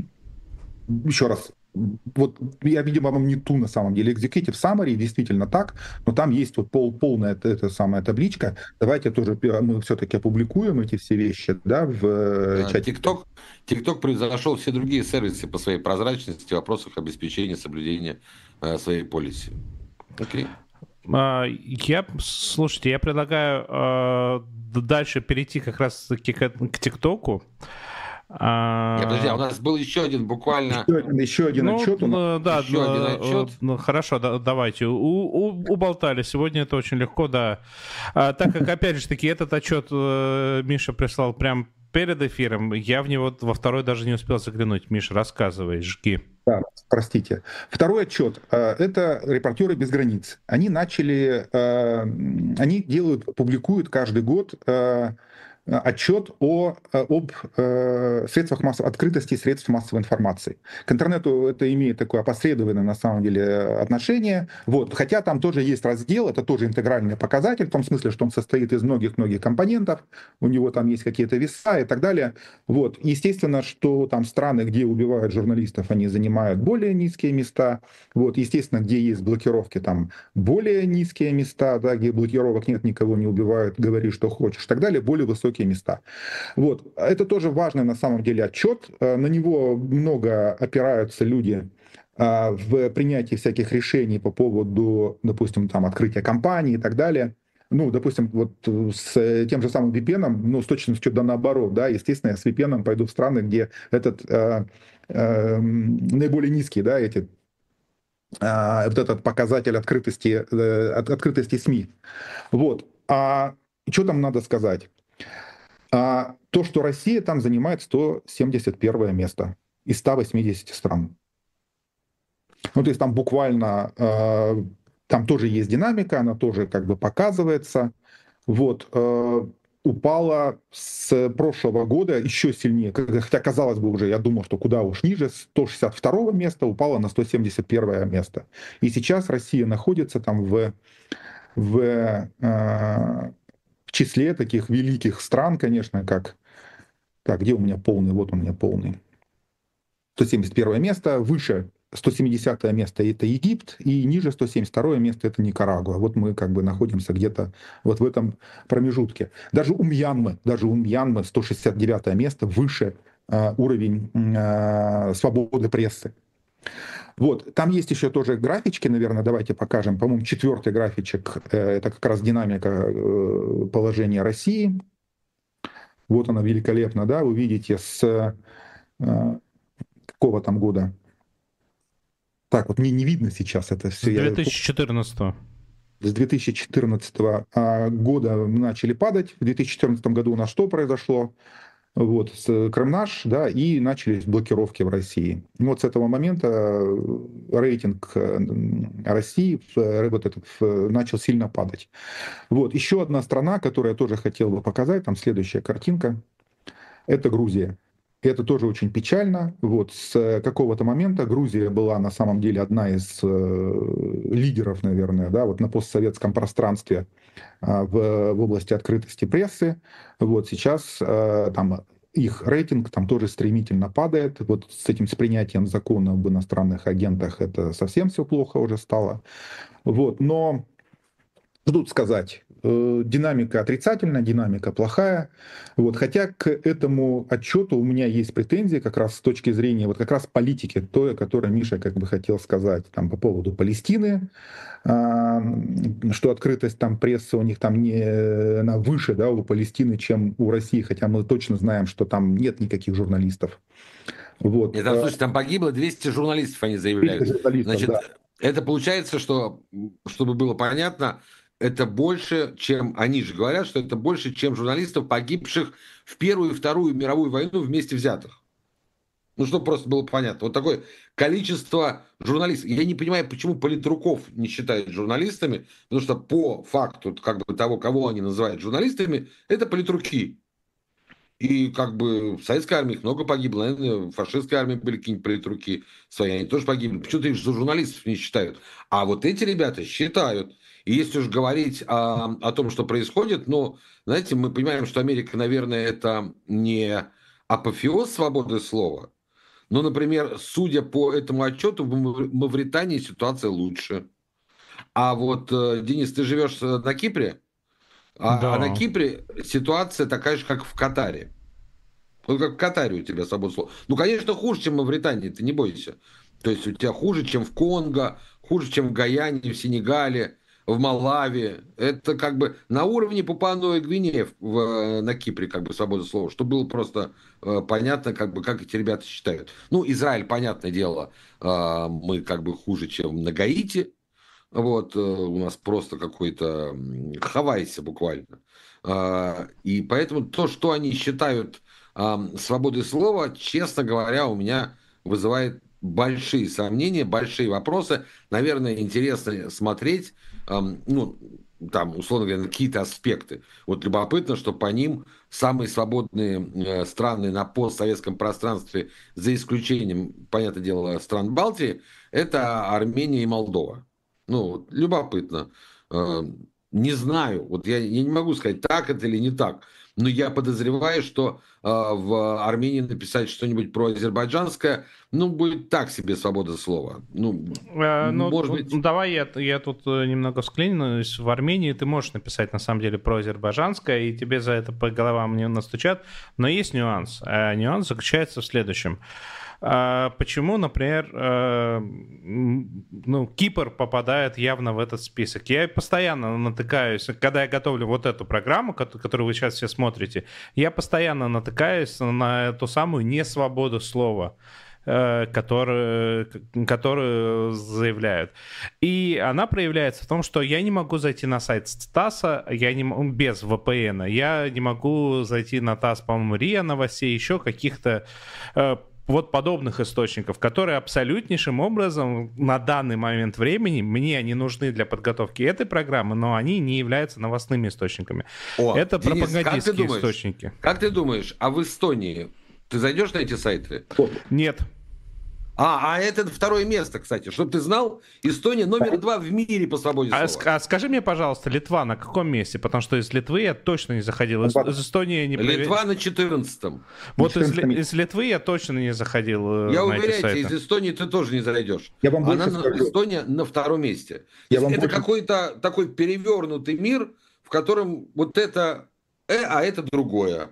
Еще раз, вот я, видимо, вам не ту на самом деле. Executive Summary действительно так, но там есть вот пол, полная эта, эта самая табличка. Давайте тоже мы все-таки опубликуем эти все вещи, да, в э, чате. TikTok, TikTok превзошел все другие сервисы по своей прозрачности в вопросах обеспечения соблюдения э, своей полиси. Окей. А, Я, слушайте, я предлагаю э, д- дальше перейти как раз-таки к, к ТикТоку. Нет, подожди, а у А, нас был еще один буквально... Еще один, еще один Ну, отчет у нас. э, да, Еще один э, отчет. э, ну, хорошо, да, давайте. У- у- уболтали. Сегодня это очень легко, да. А, так как, опять же таки, этот отчет э, Миша прислал прям перед эфиром, я в него во второй даже не успел заглянуть. Миша, рассказывай, жги. Да, простите. Второй отчет. э, Это «Репортеры без границ». Они начали, э, они делают, публикуют каждый год э, отчет о, об э, средствах массовой, открытости средств массовой информации. К интернету это имеет такое опосредованное на самом деле отношение. Вот. Хотя там тоже есть раздел, это тоже интегральный показатель, в том смысле, что он состоит из многих-многих компонентов, у него там есть какие-то веса и так далее. Вот. Естественно, что там страны, где убивают журналистов, они занимают более низкие места. Вот. Естественно, где есть блокировки, там более низкие места, да, где блокировок нет, никого не убивают, говори, что хочешь, и так далее, более высокие места. Вот. Это тоже важный на самом деле отчет. На него много опираются люди в принятии всяких решений по поводу, допустим, там, открытия компаний и так далее. Ну, допустим, вот с тем же самым ви пи эн, ну, с точностью да наоборот, да, естественно, я с ви пи эн пойду в страны, где этот э, э, наиболее низкий, да, эти, э, вот этот показатель открытости, э, от, открытости СМИ. Вот. А что там надо сказать? А то, что Россия там занимает сто семьдесят первое место из ста восьмидесяти стран. Ну, то есть там буквально, э, там тоже есть динамика, она тоже как бы показывается. Вот, э, упала с прошлого года еще сильнее, хотя, казалось бы, уже, я думал, что куда уж ниже, с сто шестьдесят второго места упала на сто семьдесят первое место. И сейчас Россия находится там в, в, э, в числе таких великих стран, конечно, как... Так, где у меня полный? Вот у меня полный. сто семьдесят первое место, выше сто семидесятое место это Египет, и ниже сто семьдесят второе место это Никарагуа. Вот мы как бы находимся где-то вот в этом промежутке. Даже у Мьянмы, даже у Мьянмы сто шестьдесят девятое место выше э, уровень э, свободы прессы. Вот, там есть еще тоже графички, наверное, давайте покажем. По-моему, четвертый графичек, э, это как раз динамика э, положения России. Вот она великолепно, да, вы видите с э, какого там года. Так, вот мне не видно сейчас это все. С две тысячи четырнадцатого. С две тысячи четырнадцатого года начали падать. В две тысячи четырнадцатом году у нас что произошло? Вот, с Крымнаш, да, и начались блокировки в России. Вот с этого момента рейтинг России вот этот, начал сильно падать. Вот, еще одна страна, которую я тоже хотел бы показать, там следующая картинка, это Грузия. Это тоже очень печально. Вот, с какого-то момента Грузия была на самом деле одна из э, лидеров, наверное, да, вот на постсоветском пространстве э, в, в области открытости прессы. Вот сейчас э, там их рейтинг там тоже стремительно падает. Вот с этим с принятием закона об иностранных агентах это совсем все плохо уже стало. Вот, но что тут сказать? Динамика отрицательная, динамика плохая. Вот. Хотя к этому отчету у меня есть претензии как раз с точки зрения вот как раз политики, той, о которой Миша как бы хотел сказать там, по поводу Палестины, что открытость там прессы у них там не, она выше, да, у Палестины, чем у России, хотя мы точно знаем, что там нет никаких журналистов. Вот. Нет, там, слушай, там погибло двести журналистов, они заявляют. Журналистов, Значит, да. это получается, что, чтобы было понятно, это больше, чем... Они же говорят, что это больше, чем журналистов, погибших в Первую и Вторую мировую войну вместе взятых. Ну, чтобы просто было понятно. Вот такое количество журналистов. Я не понимаю, почему политруков не считают журналистами, потому что по факту как бы того, кого они называют журналистами, это политруки. И как бы в советской армии их много погибло, наверное, в фашистской армии были какие-нибудь политруки свои, они тоже погибли. Почему-то их за журналистов не считают. А вот эти ребята считают. И если уж говорить о, о том, что происходит, ну, знаете, мы понимаем, что Америка, наверное, это не апофеоз свободы слова. Но, например, судя по этому отчету, в Мавритании ситуация лучше. А вот, Денис, ты живешь на Кипре? А, а на Да. Кипре ситуация такая же, как в Катаре. Вот как в Катаре у тебя свобода слова. Ну, конечно, хуже, чем в Мавритании, ты не бойся. То есть у тебя хуже, чем в Конго, хуже, чем в Гаяне, в Сенегале, в Малави. Это как бы на уровне Папуа-Новой Гвинеи в, на Кипре как бы свобода слова, чтобы было просто э, понятно, как бы, как эти ребята считают. Ну, Израиль, понятное дело, э, мы как бы хуже, чем на Гаити. Вот, э, у нас просто какой-то Хавайся буквально. Э, и поэтому то, что они считают э, свободой слова, честно говоря, у меня вызывает большие сомнения, большие вопросы. Наверное, интересно смотреть, э, ну, там, условно говоря, какие-то аспекты. Вот любопытно, что по ним самые свободные э, страны на постсоветском пространстве, за исключением, понятное дело, стран Балтии, это Армения и Молдова. Ну, любопытно. Э, Не знаю, вот я, я не могу сказать, так это или не так, но я подозреваю, что э, в Армении написать что-нибудь про азербайджанское, ну, будет так себе свобода слова. Ну, Э, ну, может вот быть... давай я, я тут э, немного всклинусь. В Армении ты можешь написать, на самом деле, про азербайджанское, и тебе за это по головам не настучат, но есть нюанс. Э, нюанс заключается в следующем. А почему, например, э, ну, Кипр попадает явно в этот список? Я постоянно натыкаюсь, когда я готовлю вот эту программу, которую вы сейчас все смотрите, я постоянно натыкаюсь на эту самую несвободу слова, которую, которую заявляют. И она проявляется в том, что я не могу зайти на сайт ТАССа, я не могу, без ви пи эн, я не могу зайти на ТАСС, по-моему, РИА Новостей, еще каких-то вот подобных источников, которые абсолютнейшим образом на данный момент времени мне они нужны для подготовки этой программы, но они не являются новостными источниками. О, это Денис, пропагандистские как ты думаешь, источники. Как ты думаешь, а в Эстонии ты зайдешь на эти сайты? Нет. А, а это второе место, кстати. Чтобы ты знал, Эстония номер два в мире по свободе а, слова. А скажи мне, пожалуйста, Литва на каком месте? Потому что из Литвы я точно не заходил. Из, из Эстонии не проверял. Литва на четырнадцатом. Вот из, из Литвы я точно не заходил. Я на уверяю эти сайты. тебя, из Эстонии ты тоже не зайдешь. Я вам Она больше на, скажу. Эстония на втором месте. Я вам это больше... какой-то такой перевернутый мир, в котором вот это, э, а это другое.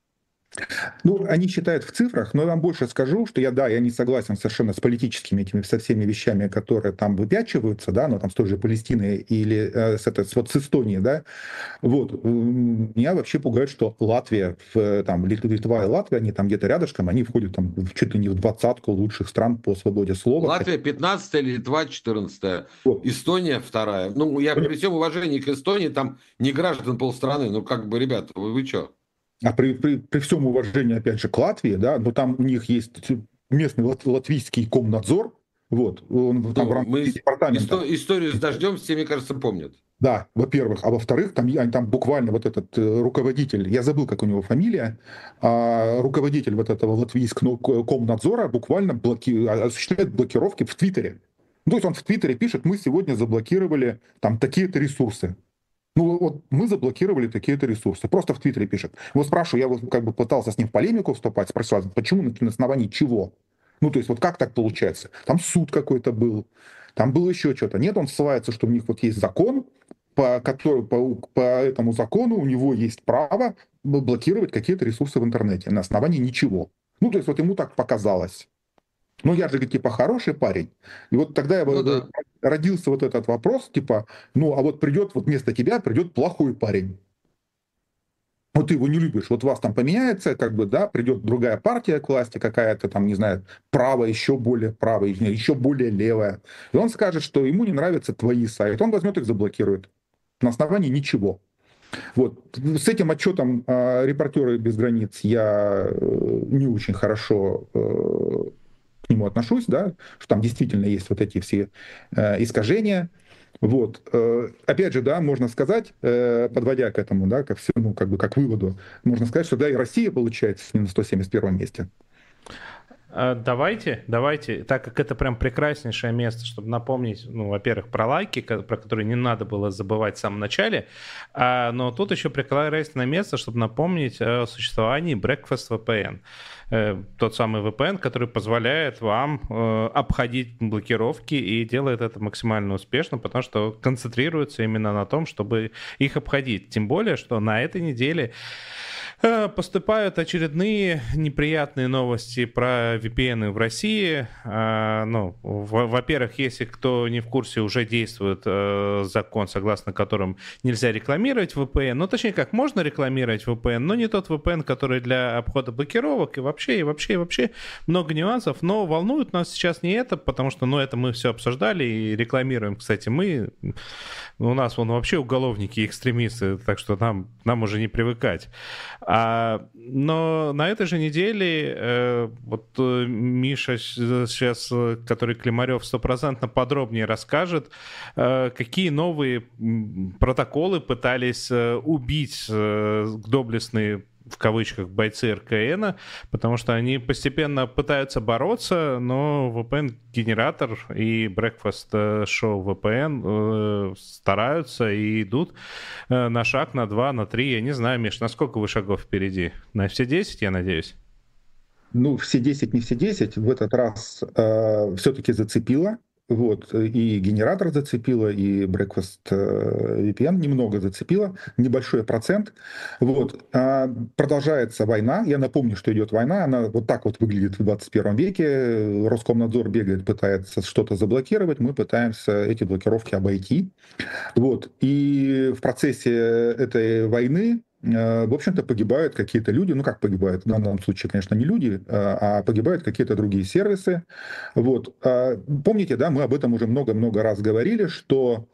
Ну, они считают в цифрах, но я вам больше скажу, что я, да, я не согласен совершенно с политическими этими, со всеми вещами, которые там выпячиваются, да, но там с той же Палестиной или э, с, это, вот с Эстонией, да, вот, меня вообще пугает, что Латвия, там, Литва и Латвия, они там где-то рядышком, они входят там чуть ли не в двадцатку лучших стран по свободе слова. Латвия пятнадцатая, Литва четырнадцатая, вот. Эстония вторая. Ну, я при всем уважении к Эстонии, там не граждан полстраны, ну, как бы, ребята, вы, вы что? А при, при, при всем уважении, опять же, к Латвии, да, но там у них есть местный лат, латвийский комнадзор, вот, он там в рамках департамента. Исто, историю с дождем все, мне кажется, помнят. Да, во-первых. А во-вторых, там, там буквально вот этот э, руководитель, я забыл, как у него фамилия, а, руководитель вот этого латвийского комнадзора буквально блоки, осуществляет блокировки в Твиттере. Ну, то есть он в Твиттере пишет, мы сегодня заблокировали там такие-то ресурсы. Ну, вот мы заблокировали такие-то ресурсы. Просто в Твиттере пишет. Его спрашиваю, я вот как бы пытался с ним в полемику вступать, спросил, почему, на основании чего? Ну, то есть вот как так получается? Там суд какой-то был, там было еще что-то. Нет, он ссылается, что у них вот есть закон, по, который, по, по этому закону у него есть право блокировать какие-то ресурсы в интернете на основании ничего. Ну, то есть вот ему так показалось. Ну, я же, типа, хороший парень. И вот тогда ну, да. родился вот этот вопрос, типа, ну, а вот придет, вот вместо тебя придет плохой парень. Вот ты его не любишь, вот вас там поменяется, как бы, да, придет другая партия к власти, какая-то там, не знаю, правая, еще более правая, еще более левая. И он скажет, что ему не нравятся твои сайты. Он возьмет их, заблокирует. На основании ничего. Вот. С этим отчетом э, «Репортеры без границ» я э, не очень хорошо э, к нему отношусь, да, что там действительно есть вот эти все э, искажения. Вот. Э, опять же, да, можно сказать, э, подводя к этому, да, ко всему, как бы, как выводу, можно сказать, что да, и Россия получается не на сто семьдесят первом месте. Давайте, давайте, так как это прям прекраснейшее место, чтобы напомнить, ну, во-первых, про лайки, про которые не надо было забывать в самом начале, а, но тут еще прекрасное место, чтобы напомнить о существовании Breakfast ви пи эн. Э, тот самый ви пи эн, который позволяет вам э, обходить блокировки и делает это максимально успешно, потому что концентрируется именно на том, чтобы их обходить. Тем более, что на этой неделе поступают очередные неприятные новости про ви пи эн в России. Ну, во-первых, если кто не в курсе, уже действует закон, согласно которым нельзя рекламировать ви пи эн. Ну, точнее, как можно рекламировать ви пи эн, но не тот ви пи эн, который для обхода блокировок, и вообще, и вообще, и вообще много нюансов. Но волнует нас сейчас не это, потому что, ну, это мы все обсуждали и рекламируем. Кстати, мы, у нас вон вообще уголовники и экстремисты, так что нам, нам уже не привыкать. А, но на этой же неделе э, вот э, Миша сейчас, который Климарев, стопроцентно подробнее расскажет, э, какие новые протоколы пытались э, убить э, доблестные, в кавычках, бойцы эр ка эн, потому что они постепенно пытаются бороться, но ви пи эн-генератор и Breakfast Show ви пи эн э, стараются и идут э, на шаг, на два, на три. Я не знаю, Миш, на сколько вы шагов впереди? На все десять, я надеюсь? Ну, все десять, не все десять. В этот раз э, все-таки зацепило. Вот, и генератор зацепило, и Breakfast ви пи эн немного зацепило, небольшой процент. Вот. А продолжается война. Я напомню, что идет война. Она вот так вот выглядит в двадцать первом веке. Роскомнадзор бегает, пытается что-то заблокировать. Мы пытаемся эти блокировки обойти. Вот. И в процессе этой войны, в общем-то, погибают какие-то люди, ну как погибают, в данном случае, конечно, не люди, а погибают какие-то другие сервисы. Вот. Помните, да, мы об этом уже много-много раз говорили, что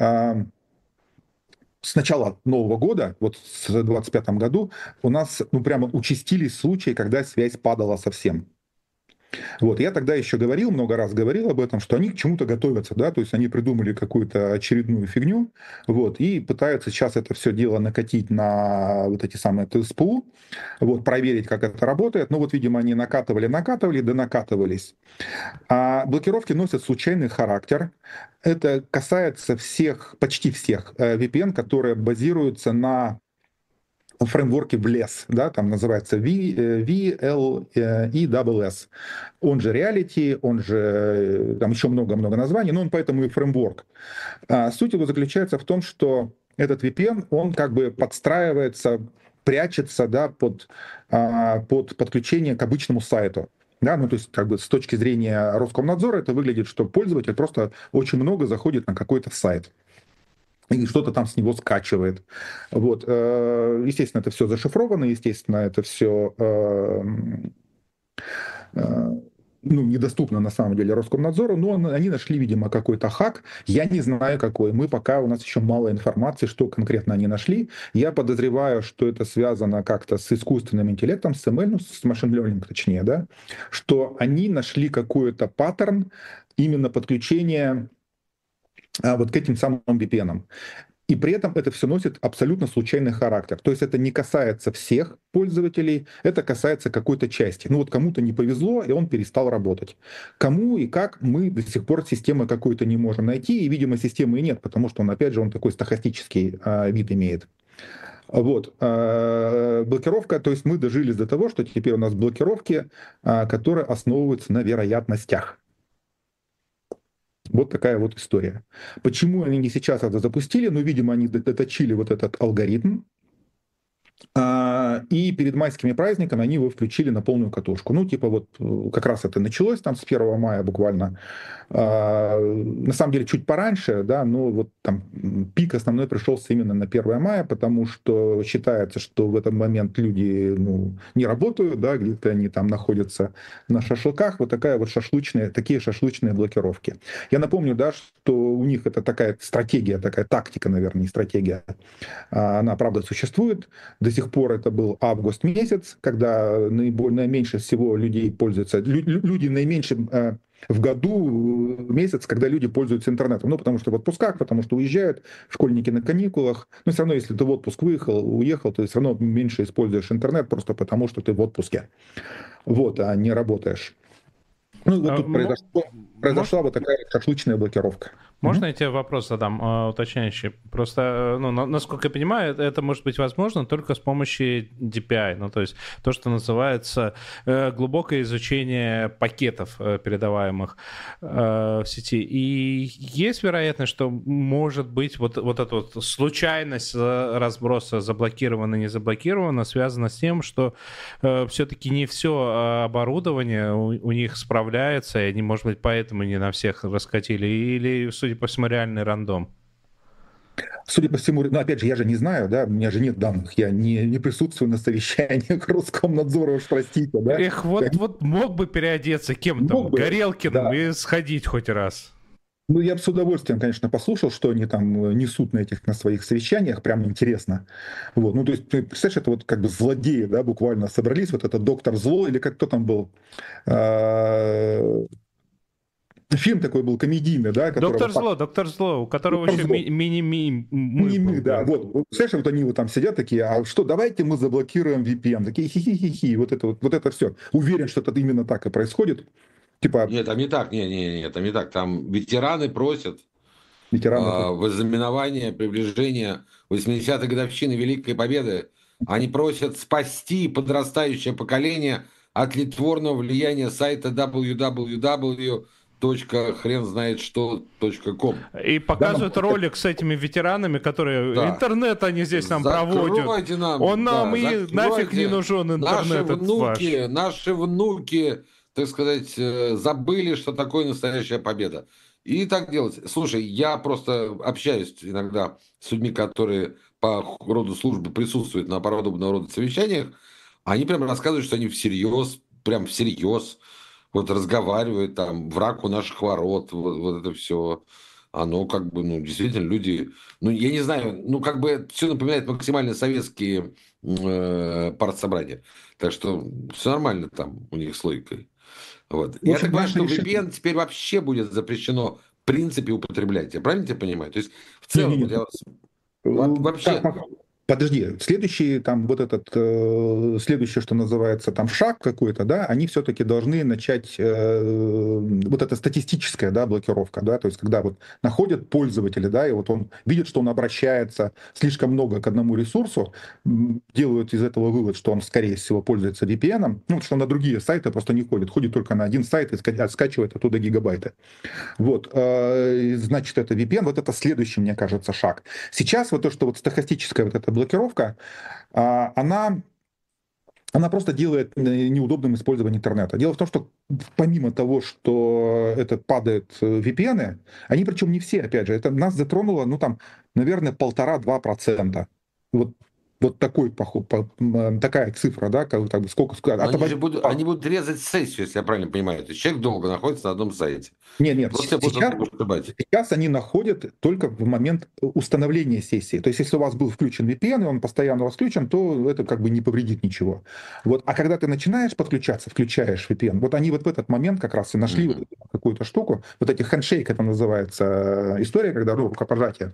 с начала Нового года, вот в двадцать пятом году, у нас ну прямо участились случаи, когда связь падала совсем. Вот, я тогда еще говорил, много раз говорил об этом, что они к чему-то готовятся, да, то есть они придумали какую-то очередную фигню, вот, и пытаются сейчас это все дело накатить на вот эти самые тэ эс пэ у, вот, проверить, как это работает, ну вот, видимо, они накатывали, накатывали, да накатывались. А блокировки носят случайный характер, это касается всех, почти всех ви пи эн, которые базируются на фреймворке в лес, да, там называется ви эл и дабл эс. Он же Reality, он же, там еще много-много названий, но он поэтому и фреймворк. А суть его заключается в том, что этот ви пи эн, он как бы подстраивается, прячется, да, под, под подключение к обычному сайту. Да, ну то есть как бы с точки зрения Роскомнадзора это выглядит, что пользователь просто очень много заходит на какой-то сайт и что-то там с него скачивает. Вот. Естественно, это все зашифровано, естественно, это все ну, недоступно на самом деле Роскомнадзору, но они нашли, видимо, какой-то хак. Я не знаю, какой. Мы пока, у нас еще мало информации, что конкретно они нашли. Я подозреваю, что это связано как-то с искусственным интеллектом, с эм эл, ну, с машин learning, точнее, да, что они нашли какой-то паттерн именно подключения а, вот к этим самым ви пи эн. И при этом это все носит абсолютно случайный характер. То есть это не касается всех пользователей, это касается какой-то части. Ну вот кому-то не повезло, и он перестал работать. Кому и как, мы до сих пор системы какой-то не можем найти, и, видимо, системы и нет, потому что он, опять же, он такой стохастический а, вид имеет. Вот. А, блокировка, то есть мы дожились до того, что теперь у нас блокировки, а, которые основываются на вероятностях. Вот такая вот история. Почему они не сейчас это запустили? Ну, видимо, они доточили вот этот алгоритм. И перед майскими праздниками они его включили на полную катушку. Ну, типа вот как раз это началось там с первого мая буквально. На самом деле чуть пораньше, да, но вот там пик основной пришелся именно на первое мая, потому что считается, что в этот момент люди, ну, не работают, да, где-то они там находятся на шашлыках. Вот такая вот шашлычная, такие шашлычные блокировки. Я напомню, да, что у них это такая стратегия, такая тактика, наверное, не стратегия. Она, правда, существует. До сих пор это был август месяц, когда наиболее, наименьше всего людей пользуются, лю, люди наименьше э, в году месяц, когда люди пользуются интернетом. Ну, потому что в отпусках, потому что уезжают, школьники на каникулах. Но все равно, если ты в отпуск выехал, уехал, то все равно меньше используешь интернет, просто потому что ты в отпуске. Вот, а не работаешь. Ну, и вот тут произошло, произошла вот такая шашлычная блокировка. Можно я тебе вопрос задам, э, уточняющий? Просто, ну, на, насколько я понимаю, это, это может быть возможно только с помощью ди пи ай, ну, то есть то, что называется э, глубокое изучение пакетов, э, передаваемых э, в сети. И есть вероятность, что может быть вот, вот эта вот случайность разброса заблокировано, не заблокировано, связана с тем, что э, все-таки не все оборудование у, у них справляется, и они, может быть, поэтому не на всех раскатили, или, судя по всему, реальный рандом? Судя по всему, ну, опять же, я же не знаю, да, у меня же нет данных, я не, не присутствую на совещаниях Роскомнадзора, уж простите, да. Эх, вот, я... вот мог бы переодеться кем-то, Горелкиным, да, и сходить хоть раз. Ну, я бы с удовольствием, конечно, послушал, что они там несут на этих, на своих совещаниях, прям интересно. Вот, ну, то есть, ты представляешь, это вот как бы злодеи, да, буквально собрались, вот этот доктор Зло, или как кто там был, фильм такой был комедийный, да? Доктор Зло, Доктор Зло, у которого доктор еще мини-ми Мини-ми, да. Вот, вот, представляешь, вот они вот там сидят такие, а что, давайте мы заблокируем ви пи эн. Такие хи-хи-хи-хи, вот это вот, вот это все. Уверен, что это именно так и происходит. Типа... Нет, там не так, нет, нет, нет, там не так. Там ветераны просят ветераны э, вознаменование приближения восьмидесятой годовщины Великой Победы. Они просят спасти подрастающее поколение от литворного влияния сайта дабл ю дабл ю дабл ю точка хрен знает что точка ком. И показывают да, ролик с этими ветеранами, которые да. интернет они здесь нам закройте проводят. Нам, Он да, нам и нафиг не нужен интернет. Наши внуки, наши внуки, так сказать, забыли, что такое настоящая победа. И так делать. Слушай, я просто общаюсь иногда с людьми, которые по роду службы присутствуют на подобного рода совещаниях. Они прям рассказывают, что они всерьез, прям всерьез вот разговаривают там, враг у наших ворот, вот, вот это все. Оно как бы, ну, действительно, люди, ну, я не знаю, ну, как бы все напоминает максимально советские э, партсобрания. Так что все нормально там у них с логикой. Вот. Я так понимаю, что ви пи эн теперь вообще будет запрещено в принципе употреблять. Я правильно тебя понимаю? То есть в целом... Не, не, не. Вот я, вообще... Подожди, следующий там вот этот, э, следующее, что называется, там шаг какой-то, да, они все-таки должны начать, э, вот эта статистическая, да, блокировка, да, то есть когда вот находят пользователя, да, и вот он видит, что он обращается слишком много к одному ресурсу, делают из этого вывод, что он, скорее всего, пользуется ви пи эн, ну, что на другие сайты просто не ходит, ходит только на один сайт и скачивает оттуда гигабайты. Вот, э, значит, это ви пи эн, вот это следующий, мне кажется, шаг. Сейчас вот то, что вот стохастическая вот эта блокировка, она, она просто делает неудобным использование интернета. Дело в том, что помимо того, что это падает ви пи эн, они причем не все, опять же, это нас затронуло, ну там, наверное, полтора-два процента. Вот Вот такой, такая цифра, да, как, как, сколько... Они, Отобрать... будут, они будут резать сессию, если я правильно понимаю. То есть человек долго находится на одном сайте. Нет, нет, сейчас, сейчас они находят только в момент установления сессии. То есть если у вас был включен ви пи эн, и он постоянно у вас включен, то это как бы не повредит ничего. Вот. А когда ты начинаешь подключаться, включаешь ви пи эн, вот они вот в этот момент как раз и нашли mm-hmm. вот какую-то штуку, вот эти хендшейк, это называется история, когда ну, рукопожатие.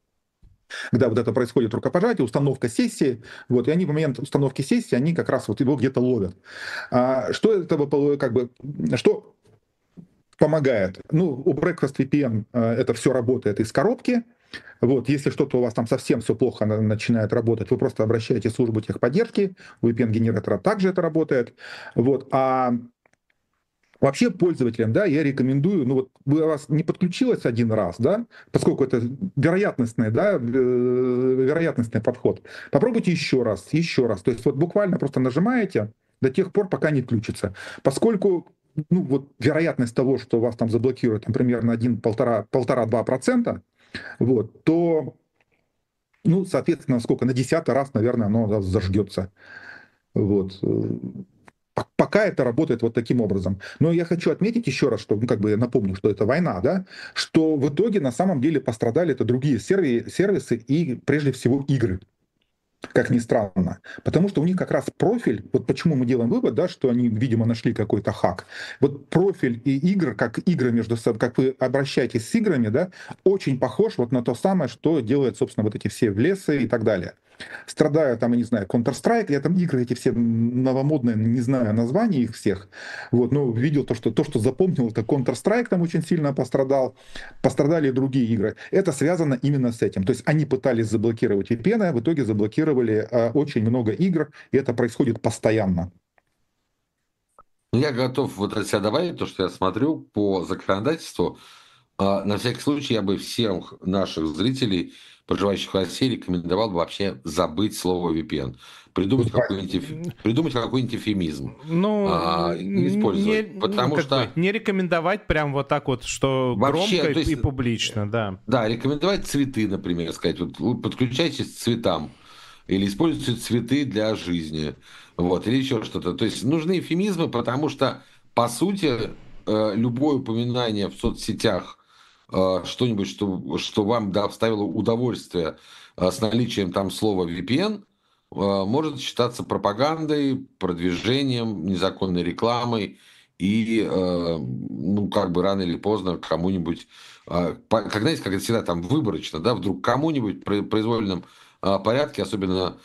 Когда вот это происходит рукопожатие, установка сессии, вот, и они в момент установки сессии, они как раз вот его где-то ловят. А что этого, как бы, что помогает? Ну, у Breakfast ви пи эн это все работает из коробки. Вот, если что-то у вас там совсем все плохо начинает работать, вы просто обращаетесь в службу техподдержки, у ви пи эн-генератора также это работает. Вот, а Вообще пользователям, да, я рекомендую, ну вот вы, у вас не подключилось один раз, да, поскольку это вероятностный, да, вероятностный подход, попробуйте еще раз, еще раз. То есть вот буквально просто нажимаете до тех пор, пока не включится. Поскольку ну, вот вероятность того, что вас там заблокируют, там, примерно один-полтора-два процента, вот, то, ну, соответственно, сколько, на десятый раз, наверное, оно зажгется. Вот. Пока это работает вот таким образом. Но я хочу отметить еще раз, что, ну, как бы я напомню, что это война, да, что в итоге на самом деле пострадали это другие серви- сервисы и прежде всего игры, как ни странно. Потому что у них как раз профиль, вот почему мы делаем вывод, да, что они, видимо, нашли какой-то хак. Вот профиль и игр, как игры между собой, как вы обращаетесь с играми, да, очень похож вот на то самое, что делают, собственно, вот эти все влесы и так далее. Страдаю там, я не знаю, Counter-Strike, я там игры эти все новомодные, не знаю названий их всех, вот, но видел то, что, то, что запомнил, это Counter-Strike там очень сильно пострадал, пострадали и другие игры. Это связано именно с этим. То есть они пытались заблокировать ви пи эн, а в итоге заблокировали а, очень много игр, и это происходит постоянно. Я готов вот от себя добавить то, что я смотрю по законодательству. На всякий случай я бы всем наших зрителей, проживающих в России, рекомендовал бы вообще забыть слово ви пи эн. Придумать какой-нибудь, придумать какой-нибудь эфемизм. Ну, а, использовать. Не, Потому как что... бы, не рекомендовать прям вот так вот, что вообще, громко есть, и публично, да. Да, рекомендовать цветы, например, сказать. Вот подключайтесь к цветам. Или используйте цветы для жизни. Вот, или еще что-то. То есть нужны эфемизмы, потому что, по сути, любое упоминание в соцсетях, что-нибудь, что, что вам доставило удовольствие с наличием там слова ви пи эн, может считаться пропагандой, продвижением, незаконной рекламой. И, ну, как бы рано или поздно кому-нибудь, как, знаете, как это всегда там выборочно, да, вдруг кому-нибудь при произвольном порядке, особенно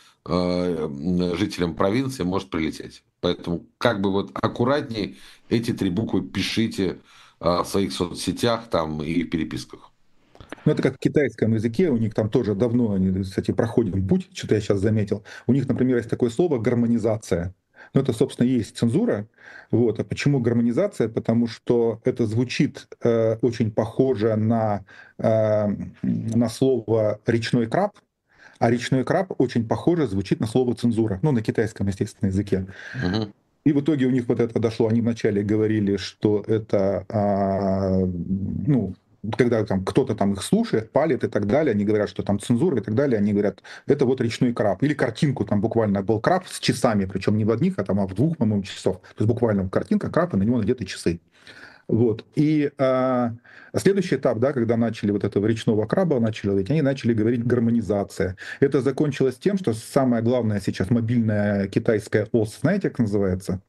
жителям провинции, может прилететь. Поэтому как бы вот аккуратнее эти три буквы пишите в своих соцсетях там и в переписках. Ну, это как в китайском языке, у них там тоже давно, они, кстати, проходим путь, что-то я сейчас заметил. У них, например, есть такое слово «гармонизация». Ну, это, собственно, и есть цензура. Вот. А почему гармонизация? Потому что это звучит э, очень похоже на, э, на слово «речной краб», а речной краб очень похоже звучит на слово «цензура», ну, на китайском, естественно, языке. Угу. И в итоге у них вот это дошло. Они вначале говорили, что это, а, ну, когда там кто-то там их слушает, палит и так далее, они говорят, что там цензура и так далее, они говорят, это вот речной краб. Или картинку, там буквально был краб с часами, причем не в одних, а там а в двух, по-моему, часов. То есть буквально картинка краб, и на него надеты часы. Вот. И а, следующий этап, да, когда начали вот этого речного краба, начали ловить, они начали говорить гармонизация. Это закончилось тем, что самое главное сейчас мобильная китайская ОС, знаете, как называется?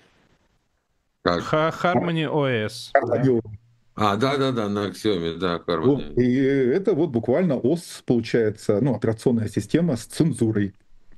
Как? Harmony о эс. Harmony. А, да-да-да, на Xiaomi, да, Harmony. Вот. И это вот буквально ОС, получается, ну, операционная система с цензурой.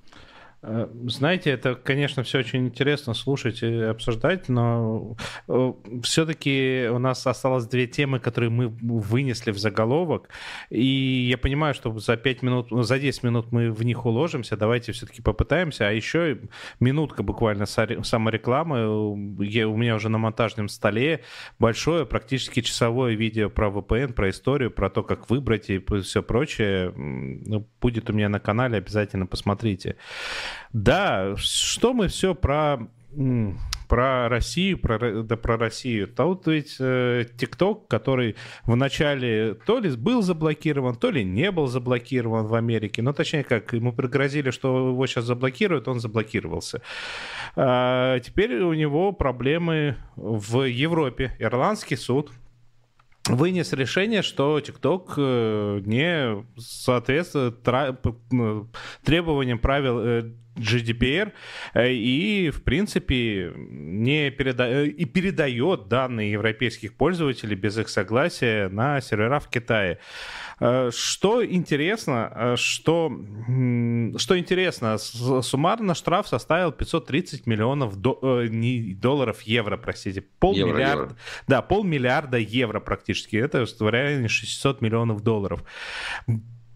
Знаете, это, конечно, все очень интересно слушать и обсуждать, но все-таки у нас осталось две темы, которые мы вынесли в заголовок, и я понимаю, что за пять минут, за десять минут мы в них уложимся, давайте все-таки попытаемся, а еще минутка буквально саморекламы, я, у меня уже на монтажном столе большое, практически часовое видео про ви пи эн, про историю, про то, как выбрать и все прочее, будет у меня на канале, обязательно посмотрите. Да, что мы все про, про Россию, про, да про Россию. Тут ведь ТикТок, э, который вначале то ли был заблокирован, то ли не был заблокирован в Америке. Ну, точнее, как ему пригрозили, что его сейчас заблокируют, он заблокировался. А теперь у него проблемы в Европе. Ирландский суд вынес решение, что TikTok не соответствует требованиям правил джи ди пи ар и, в принципе, не переда... и передает данные европейских пользователей без их согласия на сервера в Китае. Что интересно, что, что интересно, суммарно штраф составил пятьсот тридцать миллионов до... не долларов, евро, простите, полмиллиарда, евро, евро. Да, полмиллиарда евро практически, это в районе шестьсот миллионов долларов.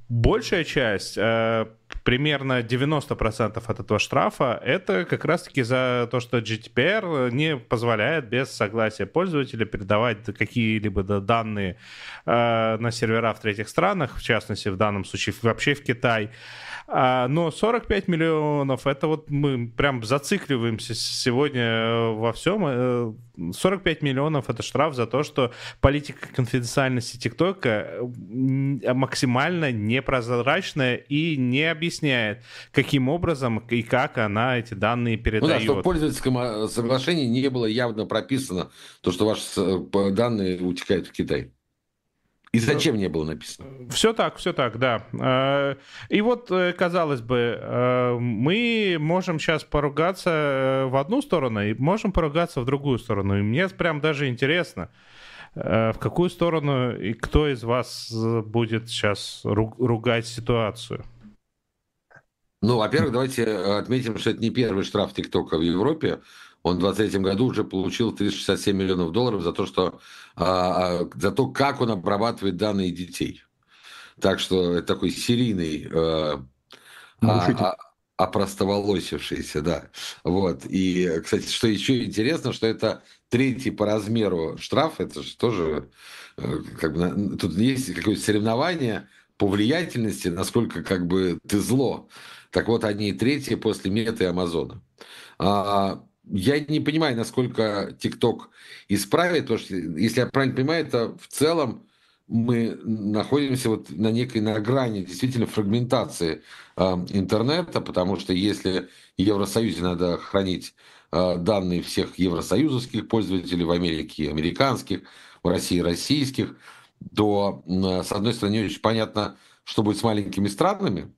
большая часть, э, примерно девяносто процентов от этого штрафа, это как раз-таки за то, что джи ди пи ар не позволяет без согласия пользователя передавать какие-либо данные э, на сервера в третьих странах, в частности, в данном случае вообще в Китай. А, но сорок пять миллионов, это вот мы прям зацикливаемся сегодня во всем. сорок пять миллионов это штраф за то, что политика конфиденциальности ТикТока максимально непрозрачная и не объясняет, каким образом и как она эти данные передает. Ну да, что в пользовательском соглашении не было явно прописано то, что ваши данные утекают в Китай. И зачем не было написано? Все так, все так, да. И вот, казалось бы, мы можем сейчас поругаться в одну сторону и можем поругаться в другую сторону. И мне прям даже интересно, в какую сторону и кто из вас будет сейчас ругать ситуацию. Ну, во-первых, давайте отметим, что это не первый штраф ТикТока в Европе. Он в двадцать третьем году уже получил триста шестьдесят семь миллионов долларов за то, что, а, за то, как он обрабатывает данные детей. Так что это такой серийный, а, а, опростоволосившийся, да. Вот. И, кстати, что еще интересно, что это третий по размеру штраф. Это же тоже как бы, тут есть какое-то соревнование по влиятельности, насколько как бы ты зло. Так вот, они третьи после Меты и Амазона. А, я не понимаю, насколько ТикТок исправит, потому что, если я правильно понимаю, это в целом мы находимся вот на некой на грани действительно фрагментации э, интернета, потому что если в Евросоюзе надо хранить э, данные всех евросоюзовских пользователей, в Америке американских, в России российских, то, э, с одной стороны, не очень понятно, что будет с маленькими странами,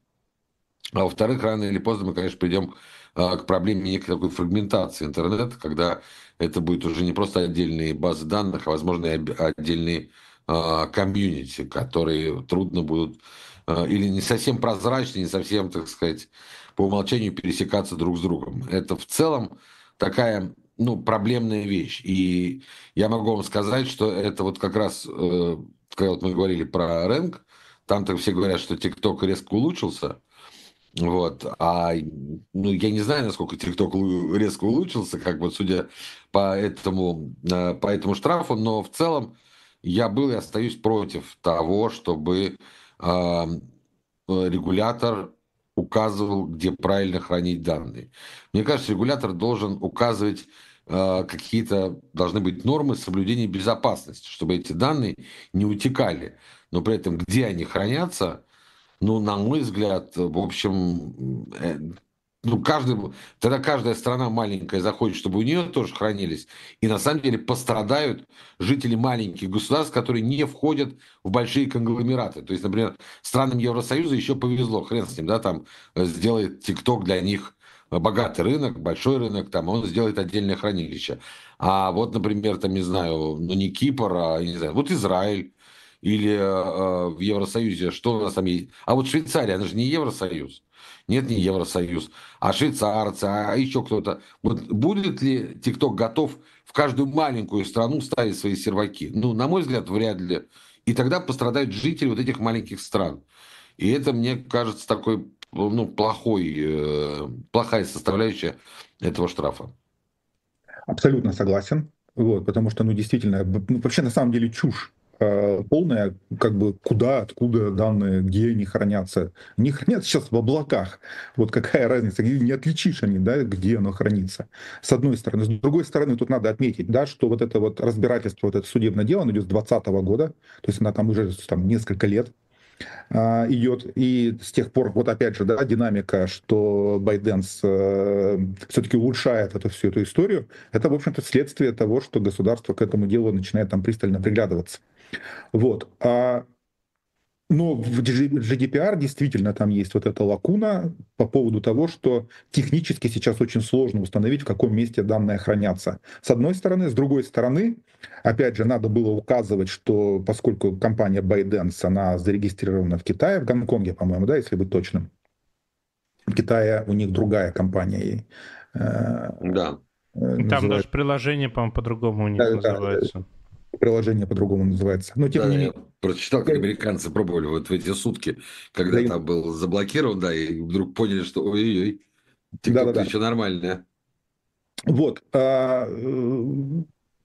а во-вторых, рано или поздно мы, конечно, придем э, к проблеме некой такой фрагментации интернета, когда это будет уже не просто отдельные базы данных, а, возможно, и отдельные комьюнити, которые трудно будут или не совсем прозрачны, не совсем, так сказать, по умолчанию пересекаться друг с другом. Это в целом такая, ну, проблемная вещь. И я могу вам сказать, что это вот как раз, когда вот мы говорили про рэнк, там-то все говорят, что TikTok резко улучшился. Вот. А ну, я не знаю, насколько TikTok резко улучшился, как бы судя по этому, по этому штрафу, но в целом я был и остаюсь против того, чтобы э, регулятор указывал, где правильно хранить данные. Мне кажется, регулятор должен указывать, э, какие-то должны быть нормы соблюдения безопасности, чтобы эти данные не утекали. Но при этом, где они хранятся, ну, на мой взгляд, в общем, э, ну, каждый, тогда каждая страна маленькая захочет, чтобы у нее тоже хранились. И на самом деле пострадают жители маленьких государств, которые не входят в большие конгломераты. То есть, например, странам Евросоюза еще повезло, хрен с ним, да, там сделает ТикТок для них богатый рынок, большой рынок, там он сделает отдельное хранилище. А вот, например, там, не знаю, ну не Кипр, а, не знаю, вот Израиль или э, в Евросоюзе, что у нас там есть. А вот Швейцария, она же не Евросоюз. Нет, не Евросоюз, а швейцарцы, а еще кто-то. Вот будет ли ТикТок готов в каждую маленькую страну ставить свои серваки? Ну, на мой взгляд, вряд ли. И тогда пострадают жители вот этих маленьких стран. И это, мне кажется, такой, ну, плохой, э, плохая составляющая этого штрафа. Абсолютно согласен. Вот, потому что, ну, действительно, ну, вообще на самом деле чушь полная, как бы куда, откуда данные, где они хранятся. Они хранятся сейчас в облаках. Вот какая разница, не отличишь они, да, где оно хранится. С одной стороны. С другой стороны, тут надо отметить, да, что вот это вот разбирательство, вот это судебное дело, оно идет с двадцатого года, то есть она там уже там, несколько лет а, идет. И с тех пор, вот опять же, да, динамика, что ByteDance э, все-таки улучшает эту всю эту историю, это, в общем-то, следствие того, что государство к этому делу начинает там пристально приглядываться. Вот. А, но в джи ди пи ар действительно там есть вот эта лакуна по поводу того, что технически сейчас очень сложно установить, в каком месте данные хранятся. С одной стороны. С другой стороны, опять же, надо было указывать, что поскольку компания ByteDance, она зарегистрирована в Китае, в Гонконге, по-моему, да, если быть точным. В Китае у них другая компания. Да. Там называется... даже приложение, по-моему, по-другому у них да, называется. Да. приложение по-другому называется. Но тем Да, не я менее. прочитал, как американцы пробовали вот в эти сутки, когда там был заблокирован, да, и вдруг поняли, что ой-ой-ой, TikTok-то Да-да-да. еще нормальная. Вот. а, э,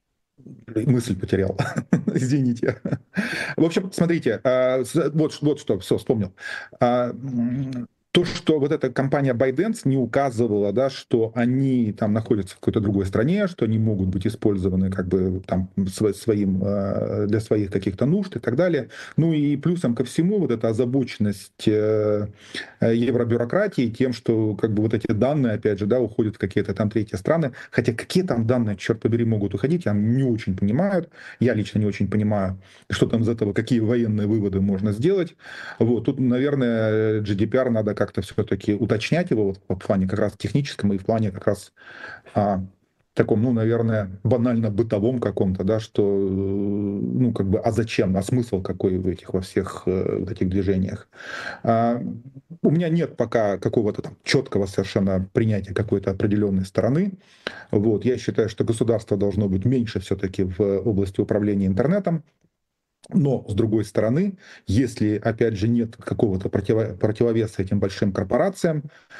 Мысль потерял. Извините. В общем, смотрите, а, с- вот, вот что, все, вспомнил. А, м, То, что вот эта компания ByteDance не указывала, да, что они там находятся в какой-то другой стране, что они могут быть использованы как бы там сво- своим, э, для своих каких-то нужд и так далее. Ну и плюсом ко всему вот эта озабоченность э, э, евробюрократии тем, что как бы вот эти данные, опять же, да, уходят в какие-то там третьи страны. Хотя какие там данные, черт побери, могут уходить, я не очень понимаю. Я лично не очень понимаю, что там из этого, какие военные выводы можно сделать. Вот. Тут, наверное, джи ди пи ар надо как-то все-таки уточнять его вот, в плане как раз техническом и в плане как раз а, таком, ну, наверное, банально бытовом каком-то, да, что, э, ну, как бы, а зачем, а смысл какой в этих, во всех э, вот этих движениях. А, У меня нет пока какого-то там четкого совершенно принятия какой-то определенной стороны. Вот. Я считаю, что государство должно быть меньше все-таки в области управления интернетом. Но, с другой стороны, если, опять же, нет какого-то противо- противовеса этим большим корпорациям,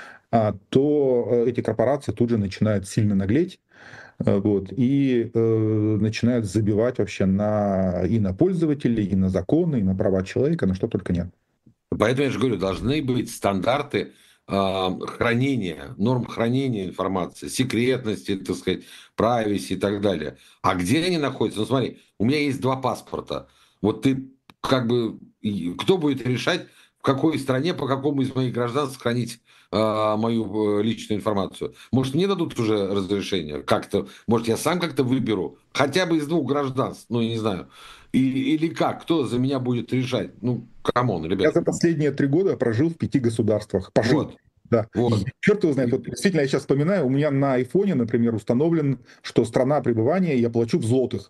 а, то э, эти корпорации тут же начинают сильно наглеть, э, вот, и э, начинают забивать вообще на, и на пользователей, и на законы, и на права человека, на что только нет. Поэтому я же говорю, должны быть стандарты э, хранения, норм хранения информации, секретности, так сказать, privacy и так далее. А где они находятся? Ну смотри, у меня есть два паспорта. Вот ты как бы, и кто будет решать, в какой стране, по какому из моих граждан сохранить э, мою э, личную информацию? Может, мне дадут уже разрешение как-то? Может, я сам как-то выберу? Хотя бы из двух гражданств, ну, я не знаю. И, или как? Кто за меня будет решать? Ну, камон, Я ребят. за последние три года прожил в пяти государствах. Пожил. Вот, Да. И вот. черт его знает, И- вот действительно, я сейчас вспоминаю, у меня на айфоне, например, установлен, что страна пребывания я плачу в злотых.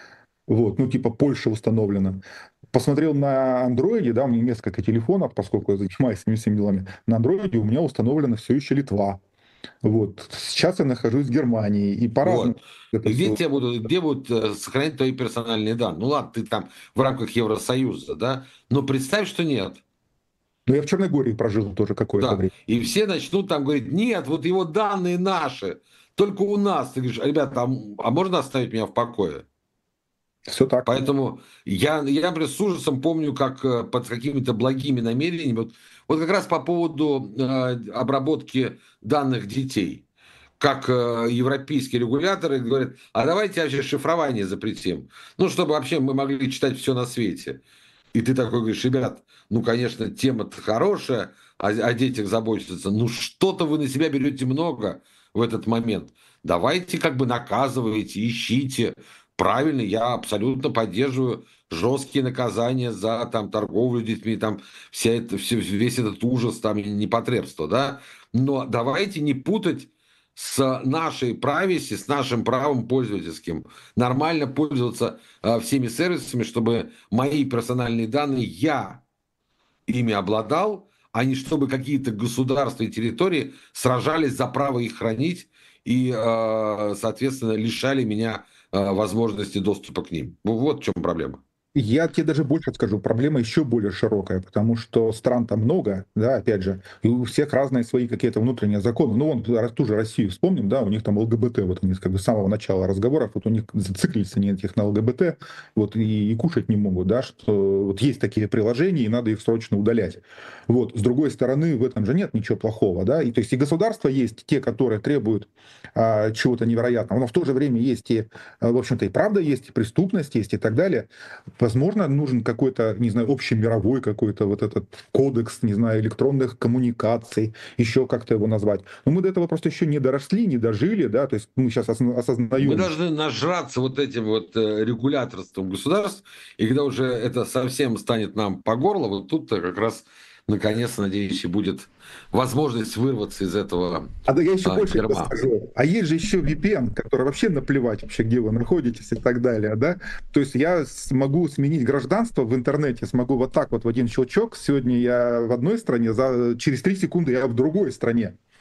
Вот, ну, типа Польша установлена. Посмотрел на андроиде, да, у меня несколько телефонов, поскольку я занимаюсь этими всеми делами. На андроиде у меня установлена все еще Литва. Вот. Сейчас я нахожусь в Германии, и по-разному Вот. это И где все. тебя будут, где будут э, сохранять твои персональные данные? Ну ладно, ты там в рамках Евросоюза, да? Но представь, что нет. Но я в Черногории прожил тоже какое-то Да. время. И все начнут там говорить, нет, вот его данные наши, только у нас. Ты говоришь, ребята, а, м- а можно оставить меня в покое? Все так. Поэтому я, я, например, с ужасом помню, как э, под какими-то благими намерениями, вот, вот как раз по поводу э, обработки данных детей, как э, европейские регуляторы говорят, а давайте вообще шифрование запретим, ну, чтобы вообще мы могли читать все на свете. И ты такой говоришь, ребят, ну, конечно, тема-то хорошая, о, о детях заботиться, ну, что-то вы на себя берете много в этот момент. Давайте как бы наказывайте, ищите. Правильно, я абсолютно поддерживаю жесткие наказания за там, торговлю детьми, там, вся это, все, весь этот ужас, там, непотребство, да? Но давайте не путать с нашей privacy, с нашим правом пользовательским. Нормально пользоваться э, всеми сервисами, чтобы мои персональные данные я ими обладал, а не чтобы какие-то государства и территории сражались за право их хранить и, э, соответственно, лишали меня э, возможности доступа к ним. Вот в чем проблема. Я тебе даже больше скажу, проблема еще более широкая, потому что стран-то много, да, опять же, и у всех разные свои какие-то внутренние законы. Ну, вон, ту же Россию вспомним, да, у них там ЛГБТ, вот они как бы с самого начала разговоров, вот у них зациклились они этих на ЛГБТ, вот, и, и кушать не могут, да, что вот есть такие приложения, и надо их срочно удалять. Вот, с другой стороны, в этом же нет ничего плохого, да, и то есть и государства есть те, которые требуют а, чего-то невероятного, но в то же время есть и, а, в общем-то, и правда есть, и преступность есть, и так далее. Возможно, нужен какой-то, не знаю, общемировой какой-то вот этот кодекс, не знаю, электронных коммуникаций, еще как-то его назвать. Но мы до этого просто еще не доросли, не дожили, да, то есть мы сейчас Мы осознаем. должны нажраться вот этим вот э, регуляторством государств, и когда уже это совсем станет нам по горло, вот тут-то как раз, наконец, надеюсь, и будет возможность вырваться из этого А да я еще а, больше тебе дерьма. скажу. А есть же еще ви пи эн, который вообще наплевать вообще, где вы находитесь и так далее, да? То есть я смогу сменить гражданство в интернете, смогу вот так вот в один щелчок. Сегодня я в одной стране, за, через три секунды я в другой стране.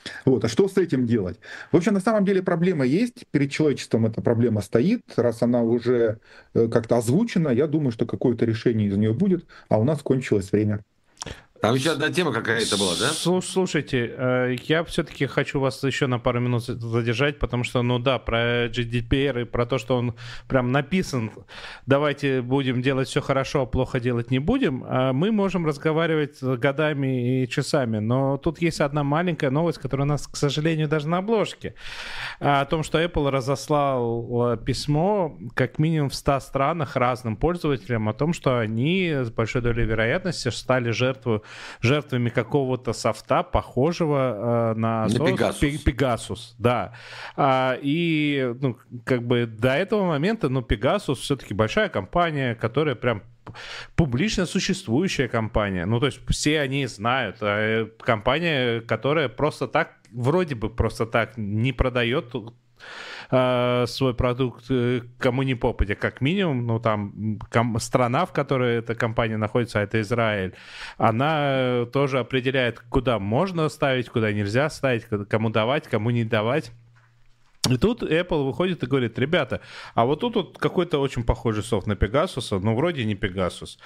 Вот. А что с этим делать? В общем, на самом деле проблема есть, перед человечеством эта проблема стоит, раз она уже э, как-то озвучена, я думаю, что какое-то решение из нее будет, а у нас кончилось время. Там еще одна тема какая-то была, да? Слушайте, э, я все-таки хочу вас еще на пару минут задержать, потому что, ну да, про джи ди пи ар и про то, что он прям написан, давайте будем делать все хорошо, а плохо делать не будем, а мы можем разговаривать годами и часами, но тут есть одна маленькая новость, которая у нас, к сожалению, даже на обложке, о том, что Apple разослал письмо как минимум в ста странах разным пользователям о том, что они с большой долей вероятности стали жертвой жертвами какого-то софта, похожего э, на, на софт, Pegasus. Pegasus, да. А, и, ну, как бы до этого момента, ну, Pegasus все-таки большая компания, которая прям публично существующая компания. Ну, то есть все они знают. А компания, которая просто так, вроде бы просто так не продает свой продукт кому ни попадя, как минимум, ну там ком- страна, в которой эта компания находится, а это Израиль, она тоже определяет, куда можно ставить, куда нельзя ставить, кому давать, кому не давать. И тут Apple выходит и говорит: ребята, а вот тут вот какой-то очень похожий софт на Pegasus, но вроде не Pegasus.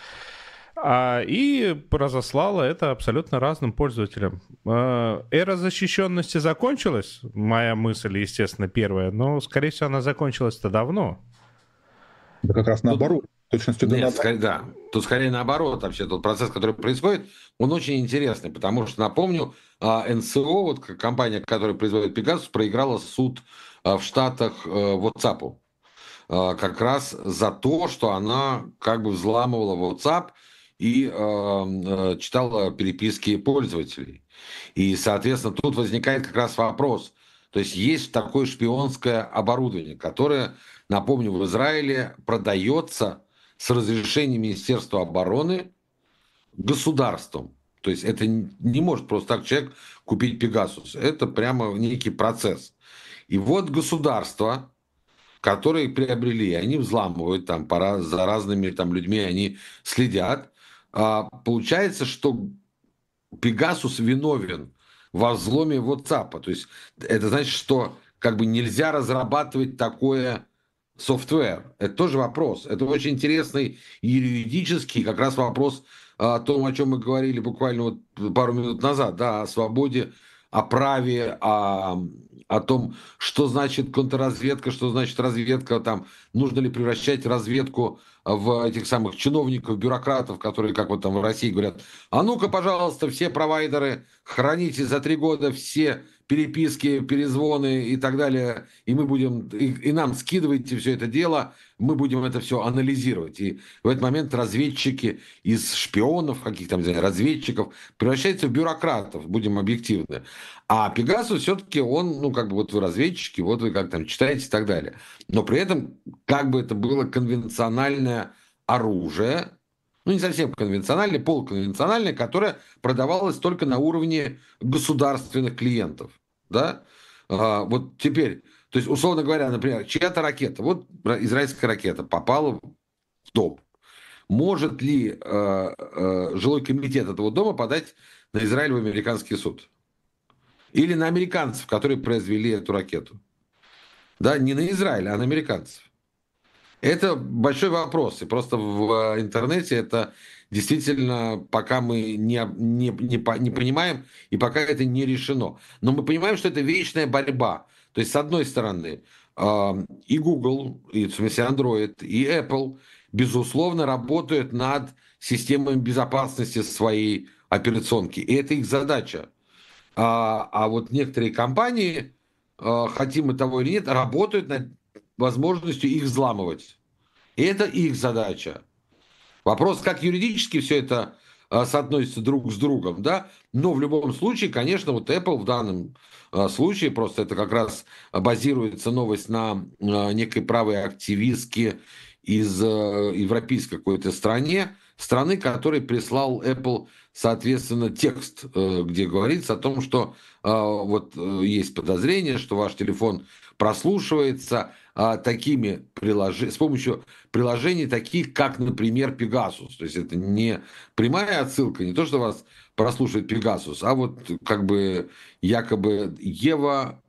А, и разослала это абсолютно разным пользователям. А, эра защищенности закончилась, моя мысль, естественно, первая, но, скорее всего, она закончилась-то давно. Да как раз наоборот. Точностью до Нет, наоборот. скорее, да. Тут скорее наоборот вообще. Тот процесс, который происходит, он очень интересный, потому что, напомню, эн эс о, вот компания, которая производит Pegasus, проиграла суд в Штатах WhatsApp. Как раз за то, что она как бы взламывала WhatsApp и э, читала переписки пользователей. И, соответственно, тут возникает как раз вопрос. То есть есть такое шпионское оборудование, которое, напомню, в Израиле продается с разрешения Министерства обороны государством. То есть это не может просто так человек купить Pegasus. Это прямо некий процесс. И вот государство, которые приобрели, они взламывают там пора, за разными там людьми, они следят. А, получается, что Pegasus виновен во взломе WhatsApp. То есть это значит, что как бы нельзя разрабатывать такое софтвер. Это тоже вопрос. Это очень интересный юридический как раз вопрос о том, о чем мы говорили буквально вот пару минут назад, да, о свободе, о праве, о, о том, что значит контрразведка, что значит разведка, там, нужно ли превращать разведку в этих самых чиновников, бюрократов, которые, как вот там в России говорят: а ну-ка, пожалуйста, все провайдеры, храните за три года все переписки, перезвоны и так далее, и мы будем, и, и нам скидывайте все это дело, мы будем это все анализировать. И в этот момент разведчики из шпионов, каких-то там, не знаю, разведчиков, превращаются в бюрократов, будем объективны. А Пегасус все-таки он, ну, как бы вот вы разведчики, вот вы как там читаете и так далее. Но при этом, как бы это было конвенциональное оружие, ну, не совсем конвенциональное, полуконвенциональное, которое продавалось только на уровне государственных клиентов. Да? А, вот теперь, то есть, условно говоря, например, чья-то ракета, вот израильская ракета попала в дом. Может ли э, э, жилой комитет этого дома подать на Израиль в американский суд? Или на американцев, которые произвели эту ракету? Да, не на Израиль, а на американцев. Это большой вопрос. И просто в интернете это действительно пока мы не, не, не, не понимаем, и пока это не решено. Но мы понимаем, что это вечная борьба. То есть, с одной стороны, и Google, и, в смысле Android, и Apple, безусловно, работают над системой безопасности своей операционки. И это их задача. А, а вот некоторые компании, хотим мы того или нет, работают над возможностью их взламывать. И это их задача. Вопрос, как юридически все это а, соотносится друг с другом, да, но в любом случае, конечно, вот Apple в данном а, случае, просто это как раз базируется новость на а, некой правой активистке из а, европейской какой-то стране, страны, который прислал Apple, соответственно, текст, где говорится о том, что вот есть подозрение, что ваш телефон прослушивается такими приложениями, с помощью приложений таких, как, например, Pegasus. То есть это не прямая отсылка, не то, что вас прослушивает Pegasus, а вот как бы якобы Ева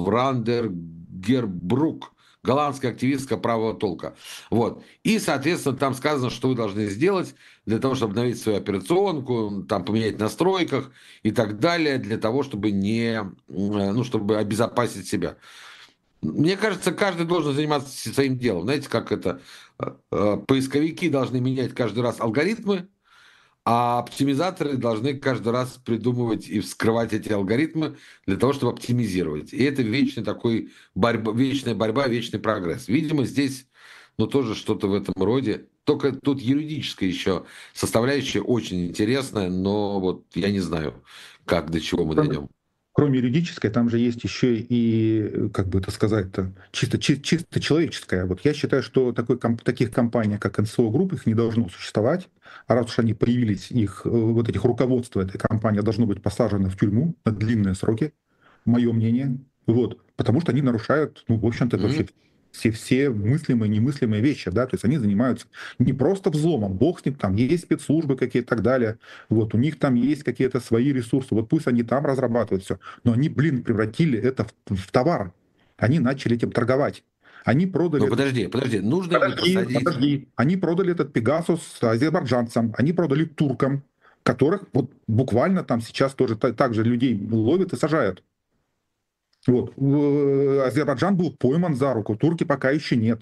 Врандергербрук, голландская активистка правого толка. Вот. И, соответственно, там сказано, что вы должны сделать для того, чтобы обновить свою операционку, там поменять в настройках и так далее, для того, чтобы не, ну, чтобы обезопасить себя. Мне кажется, каждый должен заниматься своим делом. Знаете, как это? Поисковики должны менять каждый раз алгоритмы, а оптимизаторы должны каждый раз придумывать и вскрывать эти алгоритмы для того, чтобы оптимизировать. И это вечный такой борьба, вечная борьба, вечный прогресс. Видимо, здесь ну, тоже что-то в этом роде. Только тут юридическая еще составляющая очень интересная, но вот я не знаю, как, до чего мы дойдем. Кроме юридической, там же есть еще и, как бы это сказать-то, чисто, чи, чисто человеческое. Вот я считаю, что такой, таких компаний, как эн эс о Group, их не должно существовать. А раз уж они появились, их, вот этих руководство этой компании должно быть посажено в тюрьму на длинные сроки, мое мнение. Вот, потому что они нарушают, ну, в общем-то, mm-hmm. вообще все, все мыслимые и немыслимые вещи, да, то есть они занимаются не просто взломом, бог с ним, там есть спецслужбы какие-то и так далее, вот, у них там есть какие-то свои ресурсы, вот пусть они там разрабатывают все, но они, блин, превратили это в, в товар, они начали этим торговать. Они продали... Ну, подожди, подожди, нужно подожди, ли посадить... Подожди, они продали этот Pegasus азербайджанцам, они продали туркам, которых вот буквально там сейчас тоже так же людей ловят и сажают. Вот. Азербайджан был пойман за руку, турки пока еще нет.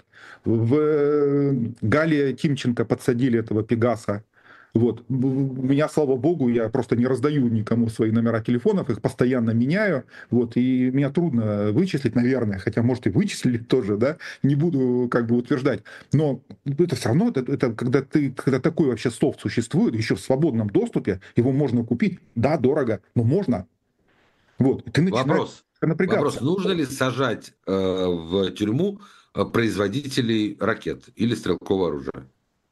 В Гале Тимченко подсадили этого Пегаса. Вот. У меня, слава богу, я просто не раздаю никому свои номера телефонов, их постоянно меняю. Вот. И меня трудно вычислить, наверное, хотя, может, и вычислили тоже, да, не буду как бы утверждать. Но это все равно, это, это когда, ты, когда такой вообще софт существует, еще в свободном доступе, его можно купить, да, дорого, но можно. Вот. Ты начинаешь... Вопрос. Вопрос, нужно ли сажать э, в тюрьму производителей ракет или стрелкового оружия?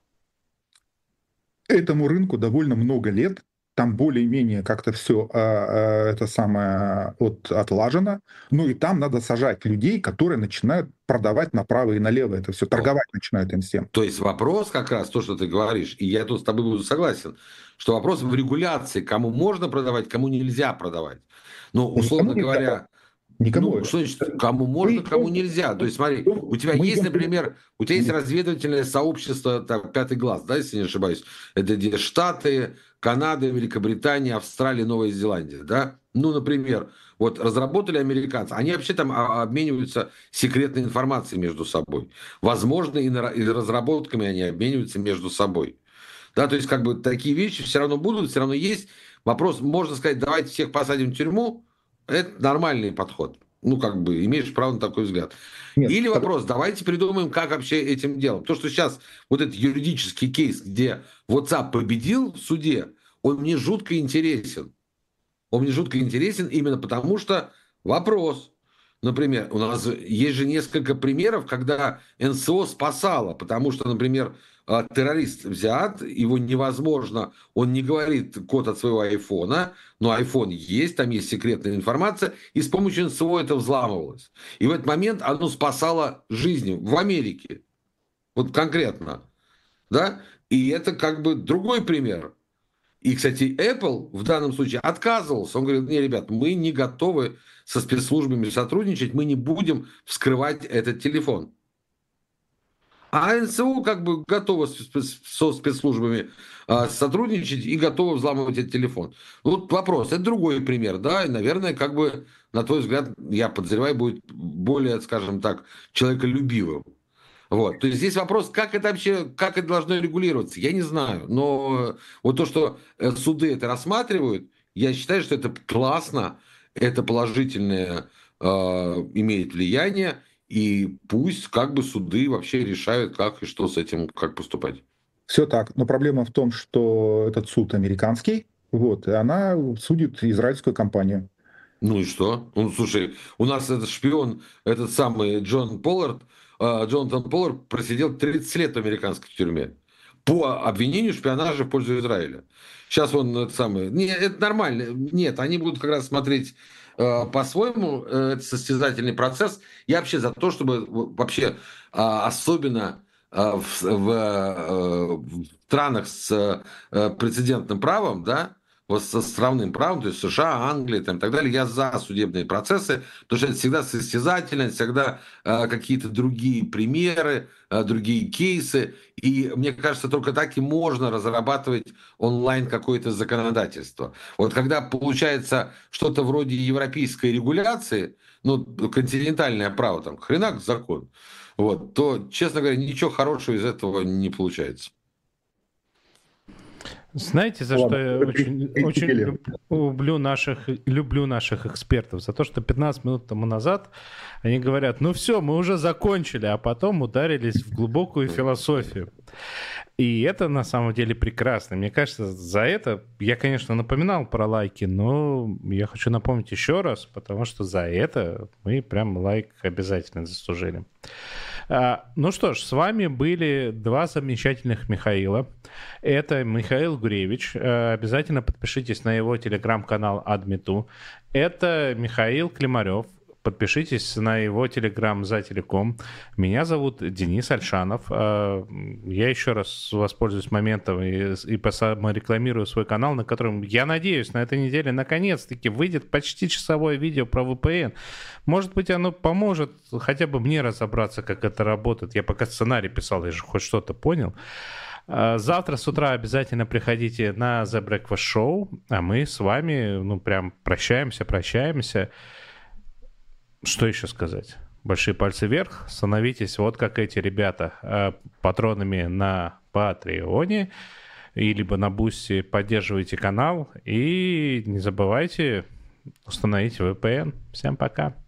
Этому рынку довольно много лет, там более-менее как-то все а, а, это самое от, отлажено, ну и там надо сажать людей, которые начинают продавать направо и налево, это все торговать О. начинают им всем. То есть вопрос как раз, то, что ты говоришь, и я тут с тобой буду согласен, что вопрос в регуляции, кому можно продавать, кому нельзя продавать. Ну, условно Никому говоря... Нельзя. Никому. Ну, что значит, кому можно, мы, кому нельзя? То есть, смотри, у тебя есть, например, у тебя есть разведывательное сообщество, там, «Пятый глаз», да, если не ошибаюсь. Это где Штаты, Канада, Великобритания, Австралия, Новая Зеландия, да? Ну, например, вот разработали американцы, они вообще там обмениваются секретной информацией между собой. Возможно, и, на, и разработками они обмениваются между собой. Да, то есть, как бы, такие вещи все равно будут, все равно есть. Вопрос, можно сказать, давайте всех посадим в тюрьму, это нормальный подход. Ну, как бы, имеешь право на такой взгляд. Нет, Или вопрос, так... давайте придумаем, как вообще этим делом. То, что сейчас вот этот юридический кейс, где WhatsApp победил в суде, он мне жутко интересен. Он мне жутко интересен именно потому, что вопрос. Например, у нас есть же несколько примеров, когда эн эс о спасало, потому что, например, террорист взят, его невозможно, он не говорит код от своего айфона, но айфон есть, там есть секретная информация, и с помощью эн эс о это взламывалось. И в этот момент оно спасало жизни в Америке. Вот конкретно. Да? И это как бы другой пример. И, кстати, Apple в данном случае отказывался. Он говорит, не, ребят, мы не готовы со спецслужбами сотрудничать, мы не будем вскрывать этот телефон. А эн эс о как бы готово со спецслужбами а, сотрудничать и готово взламывать этот телефон. Вот вопрос, это другой пример, да, и, наверное, как бы, на твой взгляд, я подозреваю, будет более, скажем так, человеколюбивым. Вот. То есть здесь вопрос, как это вообще, как это должно регулироваться, я не знаю. Но вот то, что суды это рассматривают, я считаю, что это классно, это положительное э, имеет влияние, и пусть как бы суды вообще решают, как и что с этим, как поступать. Все так, но проблема в том, что этот суд американский, вот, и она судит израильскую компанию. Ну и что? Ну, слушай, у нас этот шпион, этот самый Джон Поллард, Джонатан Поллард просидел тридцать лет в американской тюрьме. по обвинению в шпионаже в пользу Израиля. Сейчас он это самое... Нет, это нормально. Нет, они будут как раз смотреть э, по-своему. Э, это состязательный процесс. Я вообще за то, чтобы вообще э, особенно э, в, в, э, в странах с э, прецедентным правом, да, вот со островным правом, то есть США, Англия там, и так далее, я за судебные процессы, потому что это всегда состязательно, всегда э, какие-то другие примеры, э, другие кейсы, и мне кажется, только так и можно разрабатывать онлайн какое-то законодательство. Вот когда получается что-то вроде европейской регуляции, ну, континентальное право, там, хренак закон, вот, то, честно говоря, ничего хорошего из этого не получается. Знаете, за Ладно, что я очень, очень люб- люблю, наших, люблю наших экспертов? За то, что пятнадцать минут тому назад они говорят, ну все, мы уже закончили, а потом ударились в глубокую философию. И это на самом деле прекрасно. Мне кажется, за это я, конечно, напоминал про лайки, но я хочу напомнить еще раз, потому что за это мы прям лайк обязательно заслужили. А, ну что ж, с вами были два замечательных Михаила. Это Михаил Гуревич. А, обязательно подпишитесь на его телеграм-канал Адмиту. Это Михаил Климарев. Подпишитесь на его телеграм «За телеком». Меня зовут Денис Альшанов. Я еще раз воспользуюсь моментом и, и саморекламирую свой канал, на котором, я надеюсь, на этой неделе наконец-таки выйдет почти часовое видео про ви пи эн. Может быть, оно поможет хотя бы мне разобраться, как это работает. Я пока сценарий писал, я же хоть что-то понял. Завтра с утра обязательно приходите на The Breakfast Show, а мы с вами, ну, прям прощаемся, прощаемся. Что еще сказать? Большие пальцы вверх, становитесь вот как эти ребята патронами на Патреоне, и либо на Бусти, поддерживайте канал, и не забывайте установить ви пи эн. Всем пока!